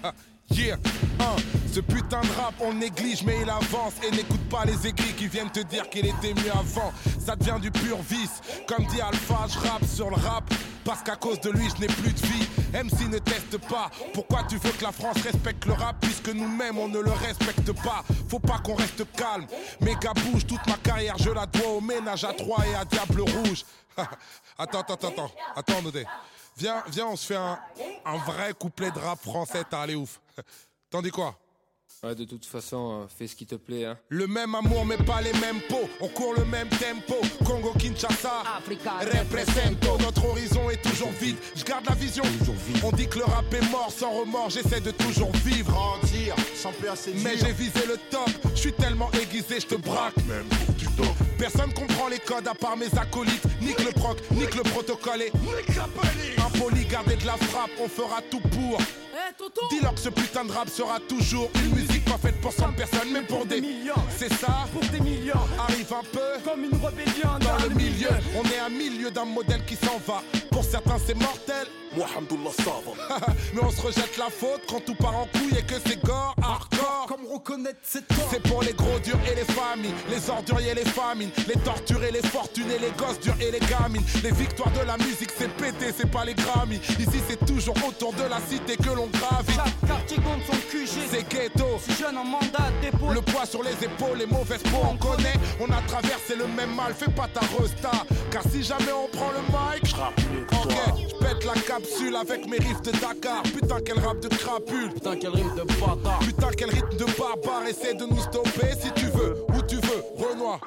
Yeah, hein. Ce putain de rap on le néglige mais il avance. Et n'écoute pas les aigris qui viennent te dire qu'il était mieux avant. Ça devient du pur vice. Comme dit Alpha, je rappe sur le rap parce qu'à cause de lui je n'ai plus de vie. M C ne teste pas. Pourquoi tu veux que la France respecte le rap puisque nous-mêmes on ne le respecte pas? Faut pas qu'on reste calme. Méga bouge, toute ma carrière je la dois au ménage à trois et à Diable Rouge. Attends, attends, attends, attends, Nodé. Viens, viens, on se fait un, un vrai couplet de rap français, t'as allé ouf. T'en dis quoi? Ouais, de toute façon, euh, fais ce qui te plaît, hein. Le même amour mais pas les mêmes pots. On court le même tempo. Congo, Kinshasa, represento. Notre horizon est toujours vide. Je garde la vision. On dit que le rap est mort sans remords. J'essaie de toujours vivre. Grandir, sans peur c'est dur. Mais j'ai visé le top. Je suis tellement aiguisé, je te braque. Même pour du top. Personne comprend les codes à part mes acolytes. Nique le proc, nique le protocole et impoli, garder de la frappe. On fera tout pour. Dis-leur que ce putain de rap sera toujours une musique pas faite pour cent personnes, mais pour des millions. C'est ça, pour des millions. Arrive un peu comme une rébellion dans, dans le milieu. milieu. On est à milieu d'un modèle qui s'en va. Pour certains c'est mortel. Moi, alhamdoulilah, ça va. Mais on se rejette la faute quand tout part en couille et que c'est gore, hardcore. Comme reconnaître c'est toi. C'est pour les gros durs et les familles, les orduriers et les famines, les tortures et les fortunes et les gosses durs et les gamines. Les victoires de la musique c'est pété, c'est pas les Grammy. Ici c'est toujours autour de la cité que l'on gravit. Chaque quartier compte son Q G. C'est ghetto. Si jeune en mandat dépôt. Le poids sur les épaules, les mauvaises peaux on connaît. On a traversé le même mal, fais pas ta resta. Car si jamais on prend le mic, ok, je pète la capsule avec mes riffs de Dakar. Putain quel rap de crapule. Putain quel rythme de bâtard. Putain quel rythme de barbare. Essaie de nous stopper si tu veux, où tu veux, Renoir.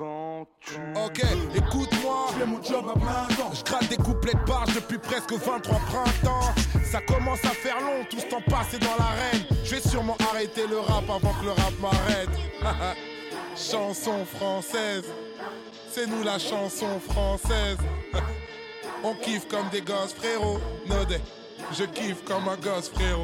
Ok, écoute-moi. Je fais mon job à plein temps. Je gratte des couplets de barge depuis presque vingt-trois printemps. Ça commence à faire long, tout ce temps passé dans l'arène. Je vais sûrement arrêter le rap avant que le rap m'arrête. Chanson française, c'est nous la chanson française. On kiffe comme des gosses frérot. Nodé, je kiffe comme un gosse frérot.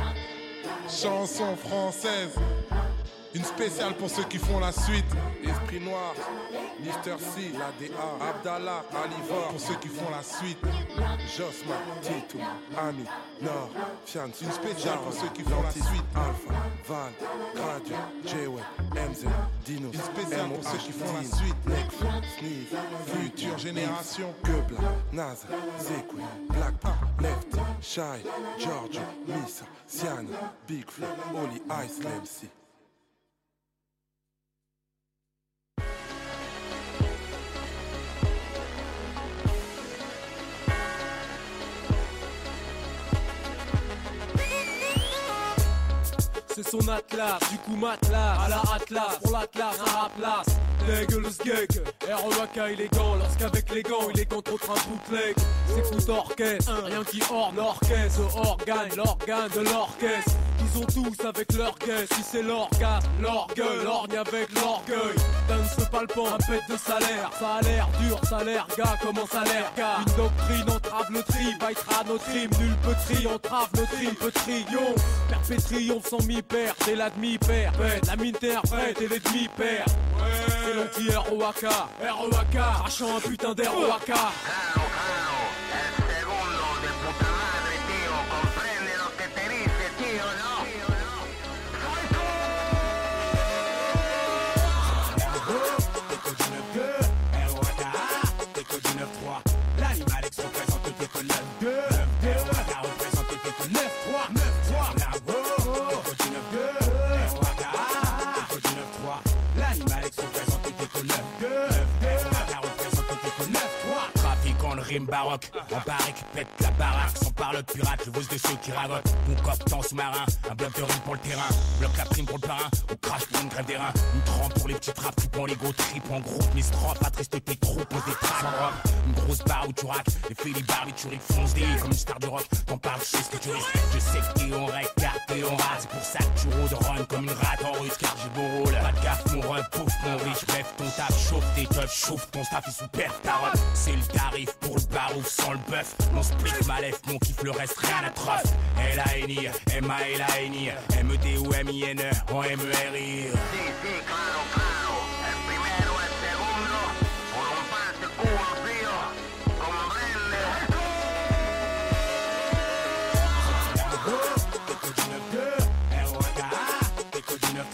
Chanson française, une spéciale pour ceux qui font la suite. Esprit Noir, Mister C, la D A, Abdallah, Alivor, pour ceux qui font la suite. Josma, Tito, Ami, Nord, Fian, une spéciale pour ceux qui font la suite. Alpha, Val, Gradio, J-Way, M Z, Dino, une spéciale pour ceux qui font la suite. Nekfeu, Sneeze, Future Génération, Quebla, Naz, Zekwe, Black, Lefty, Shy, Giorgio, Misa, Siana, Big Flo, Oli, Ice, M C. C'est son atlas, du coup matelas, à la atlas, pour l'atlas, un raplace. Leg le skeg, R O A K élégant, lorsqu'avec les gants, il est contre autre un bootleg. C'est coup d'orchestre, rien qui orne l'orchestre, organe, l'organe de l'orchestre. Ils ont tous avec leur guest, si c'est l'orgasme, l'orgueil, l'orgne avec l'orgueil. Dance palpant, un pète de salaire, ça a l'air dur, ça a l'air gars, comment ça a l'air gars. Une doctrine entrave le tri, baitera notre rime, nul peut tri, entrave notre rime, peut triomphe. Perpé triomphe sans mi-père, c'est la demi-père, la mine t'interprète et les demi-pères. C'est l'anti-R O A K, R O A K, crachant un putain d'R O A K. L'animal X représente le que neuf deux, R O A K représente le que neuf trois, neuf trois, Echo du neuf deux, R O A K, Echo du neuf trois. L'animal X représente le que neuf deux, R O A K représente le que neuf trois. Trafiquant le rime baroque, en barrique qui pète la baraque, sans parle de pirate, le voice de ceux qui ragotent. Mon coffre en sous-marin, un bloc de rime pour le terrain, bloc la prime pour le parrain, on crache pour une grève des reins, une trempe pour les petits trappes, tripant les gros tripes en groupe, mes strophes, attriste tes troupes, pose des traces en rock, une grosse barre où tu raques, les félibars, les tueries foncent des comme une star de rock, t'en parles, je sais ce que tu risques, je sais que t'es en règle, car t'es en rate, c'est pour ça que tu rôdes run comme une rate en russe, car j'ai beau rôle, pas de gaffe, mon run, pouf, mon riche, bref, ton taf, chauffe tes teufs, chauffe ton staff, il super ta rock, c'est le tarif pour le barouf sans le bœuf, mon split, ma lèvre, mon kiff, le reste, rien à trof, L A N I, M A L A N I, M E D ou M I N E, en M E R I. R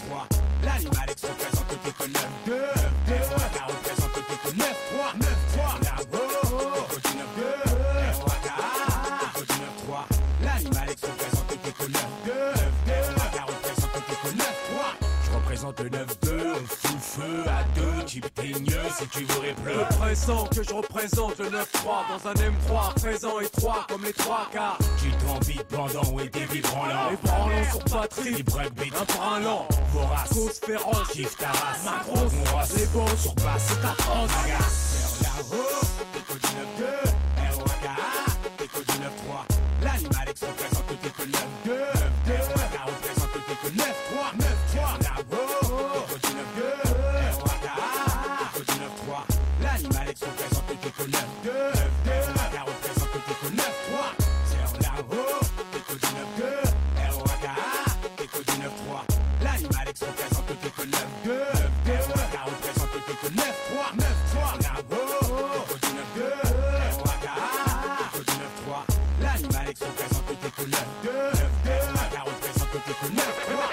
trois. L'animal X représente plus que neuf deux. R O A K représente plus que neuf trois. neuf trois. La Écho du neuf deux. R O A K Écho du neuf trois. L'animal X représente plus que neuf deux. R O A K représente plus que neuf trois. Je représente le neuf deux. Fou feu à deux. Type teigneux si tu veux répleu. Le présent que je représente le neuf trois dans un M trois, présent et trois comme les trois quarts. Tu t'envies pendant et des vibrants Les branlants sur batterie, les breakbeats, un brin lent, vorace, cause féroce, kiff ta race, ma grosse, on race, les bons sur basse, c'est atroce. Agace, vers là-haut, Écho du neuf deux, R O A K, Écho du neuf trois. L'animal X représente plus que neuf deux, R O A K représente plus que neuf trois, neuf trois. Là-haut, Écho du neuf deux, R O A K, Écho du neuf trois. L'animal X représente plus que neuf deux, R O A K représente plus que neuf trois. Vers là-haut, Écho du neuf deux, R O A K, Écho du neuf trois. L'animal X représente plus que neuf deux, R O A K représente plus que neuf trois, neuf trois. Là-haut, Écho du neuf deux, R O A K, Écho du neuf trois. L'animal X représente plus que neuf deux, R O A K représente plus que neuf trois.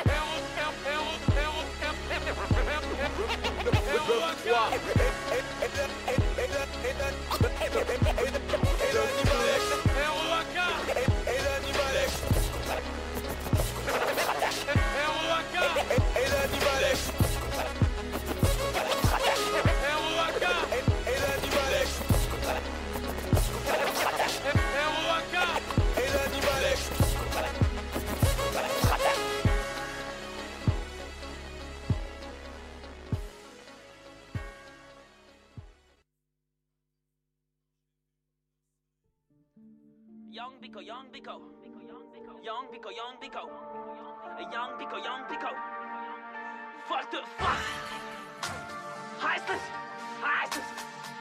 Young Biko, Young Biko, Young Biko, Young Biko, Young Biko, Young Biko. What the fuck? Heißt es? Heißt es?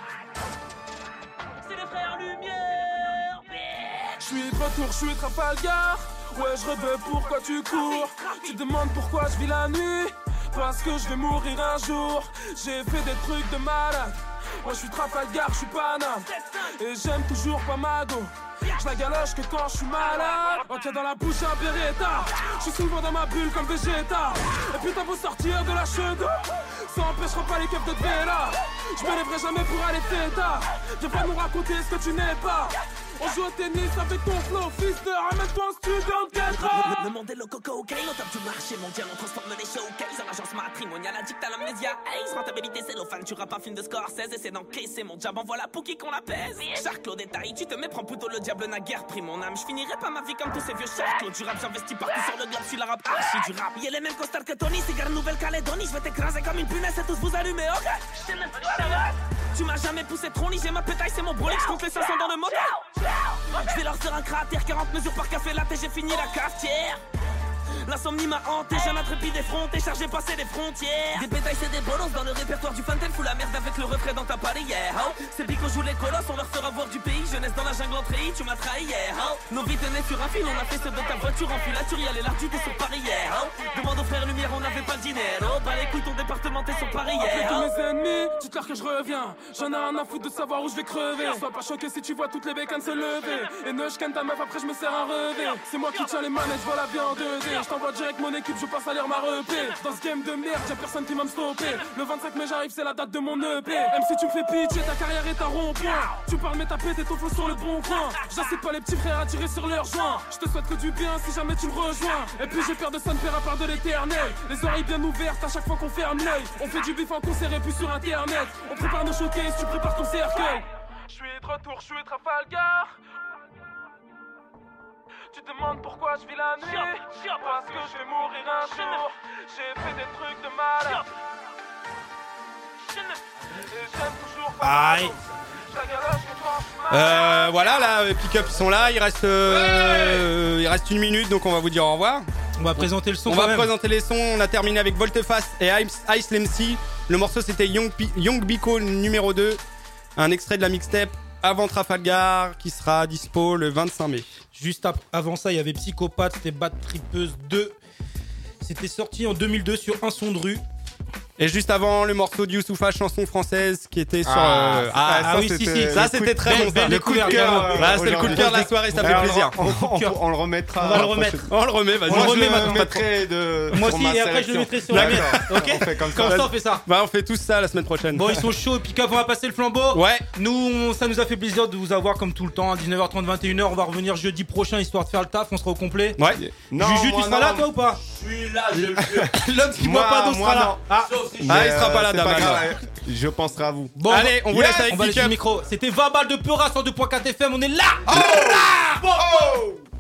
C'est les frères Lumière, bitch. Je suis de retour, je suis Trafalgar. Ouais, je rêve, pourquoi tu cours? Tu te demandes pourquoi je vis la nuit? Parce que je vais mourir un jour. J'ai fait des trucs de malade. Moi je suis Trafalgar, je suis Paname. Et j'aime toujours pas Mago. Je la galoche que quand je suis malade. Ok, dans la bouche un Beretta. Je suis souvent dans ma bulle comme Vegeta. Et puis t'as beau sortir de la chaude, ça empêchera pas les keufs de te là. Je me lèverai jamais pour aller fêta. Viens pas nous raconter ce que tu n'es pas. On joue au tennis avec ton flow, fils de ramène-toi au studio de Ketra. Le monde est loco cocaine, au top du marché mondial, on transforme les showcases en agence matrimoniale, addict à l'amnésia. Ace, rentabilité cellophane, tu rappes un film de Scorsese, essaie d'encaisser mon job, envoie la pour qui qu'on la pèse. Charclos détail, tu te mets, prends plutôt le diable n'a guère pris mon âme. Je finirai pas ma vie comme tous ces vieux charclos du rap, j'investis partout sur le globe, je suis la rap archi du rap. Y'a les mêmes costards que Tony, cigare Nouvelle-Calédonie, je vais t'écraser comme une punaise et tous vous allumer, ok? Je même pas. Tu m'as jamais poussé Tronny, j'ai ma pétaille, c'est mon brolic, je compte les cinq cents dans le moteur. Je vais leur faire un cratère, quarante mesures par café latte et j'ai fini la cafetière. L'insomnie m'a hanté, j'ai un intrépide effronté, chargé passer des frontières. Des pétailles c'est des bolos dans le répertoire du Fantel, fout la merde avec le refrain dans ta palière. Oh, c'est Bico joue les colosses, on leur fera voir du pays. Jeunesse dans la jungle en treillis, tu m'as trahi hier. Oh, nos vies tenaient sur un fil, on a fait ce de ta voiture en filature, y'a les larges du sur Paris hier. Oh, demande aux frères Lumière, on n'avait pas le dîner. Oh, bah les couilles, ton département t'es sur Paris hier. Après tous mes ennemis, dites-leur que je reviens. J'en ai rien à foutre de savoir où je vais crever. Sois pas choqué si tu vois toutes les bécanes se lever. Et ne je ken ta meuf, après je me sers un revêt. C'est moi qui tiens les manettes, je vois la vie en deux D. Je t'envoie direct mon équipe, je passe à lire ma repée. Dans ce game de merde, y'a personne qui va me stopper. Le vingt-cinq mai j'arrive, c'est la date de mon E P. Même si tu me fais pitié, ta carrière est un rond-point. Tu parles mais t'as pété ton flow sur le bon coin. J'incite pas les petits frères à tirer sur leurs joints. Je te souhaite que du bien si jamais tu me rejoins. Et puis j'ai peur de ça ne paiera part de l'éternel. Les oreilles bien ouvertes à chaque fois qu'on ferme l'œil. On fait du bif en concert et puis sur internet. On prépare nos showcases, tu prépares ton cercueil. Je suis de retour, je suis Trafalgar. Tu te demandes pourquoi je vis la nuit? Parce que je vais mourir un jour. J'ai fait des trucs de malade. Et j'aime toujours pas. Aïe. Euh, voilà, là, les pick-up ils sont là. Il reste, euh, il reste une minute, donc on va vous dire au revoir. On va présenter le son. On quand va même. présenter les sons. On a terminé avec Volteface et Ice, Ice M C. Le morceau c'était Young, P- Young Biko numéro deux. Un extrait de la mixtape Avant Trafalgar qui sera dispo le vingt-cinq mai. Juste ap- avant ça, il y avait Psychopathe, c'était Bad Tripeuse deux. C'était sorti en deux mille deux sur Un Son de Rue. Et juste avant, le morceau de Youssoupha, chanson française, qui était sur. Ah, euh, ça, ah, ça, ah oui, c'était- si, si, le ça coup c'était de- très bon. belle- ça. belle Le coup de cœur. découverte, Voilà, c'était le coup de cœur de la aujourd'hui. soirée, ça Et fait on- plaisir. On, on- on le remettra. On va le remettre. On le remet, vas-y. On le remet Moi, maintenant. je maintenant. le mettrai de. Moi sur aussi, ma et après je le sélection. mettrai sur la mienne. D'accord. Ok. On fait comme ça. Comme ça, on fait ça. Bah, on fait tous ça la semaine prochaine. Bon, ils sont chauds, pick-up, on va passer le flambeau. Ouais. Nous, on- ça nous a fait plaisir de vous avoir comme tout le temps, à dix-neuf heures trente, vingt et une heures. On va revenir jeudi prochain histoire de faire le taf, on sera au complet. Ouais. Non, Juju, moi, tu seras non. là toi ou pas? Je suis là, je le jure. L'homme qui Moi, boit pas d'eau moi, sera là. non. Ah, Mais, Ah, il sera pas là, euh, c'est Daman. grave. Je penserai à vous. bon, Allez, on vous yes, laisse avec on va laisser Pick-up. le micro. C'était vingt balles de Peura sur deux point quatre F M, on est là. Oh! On est là. Oh!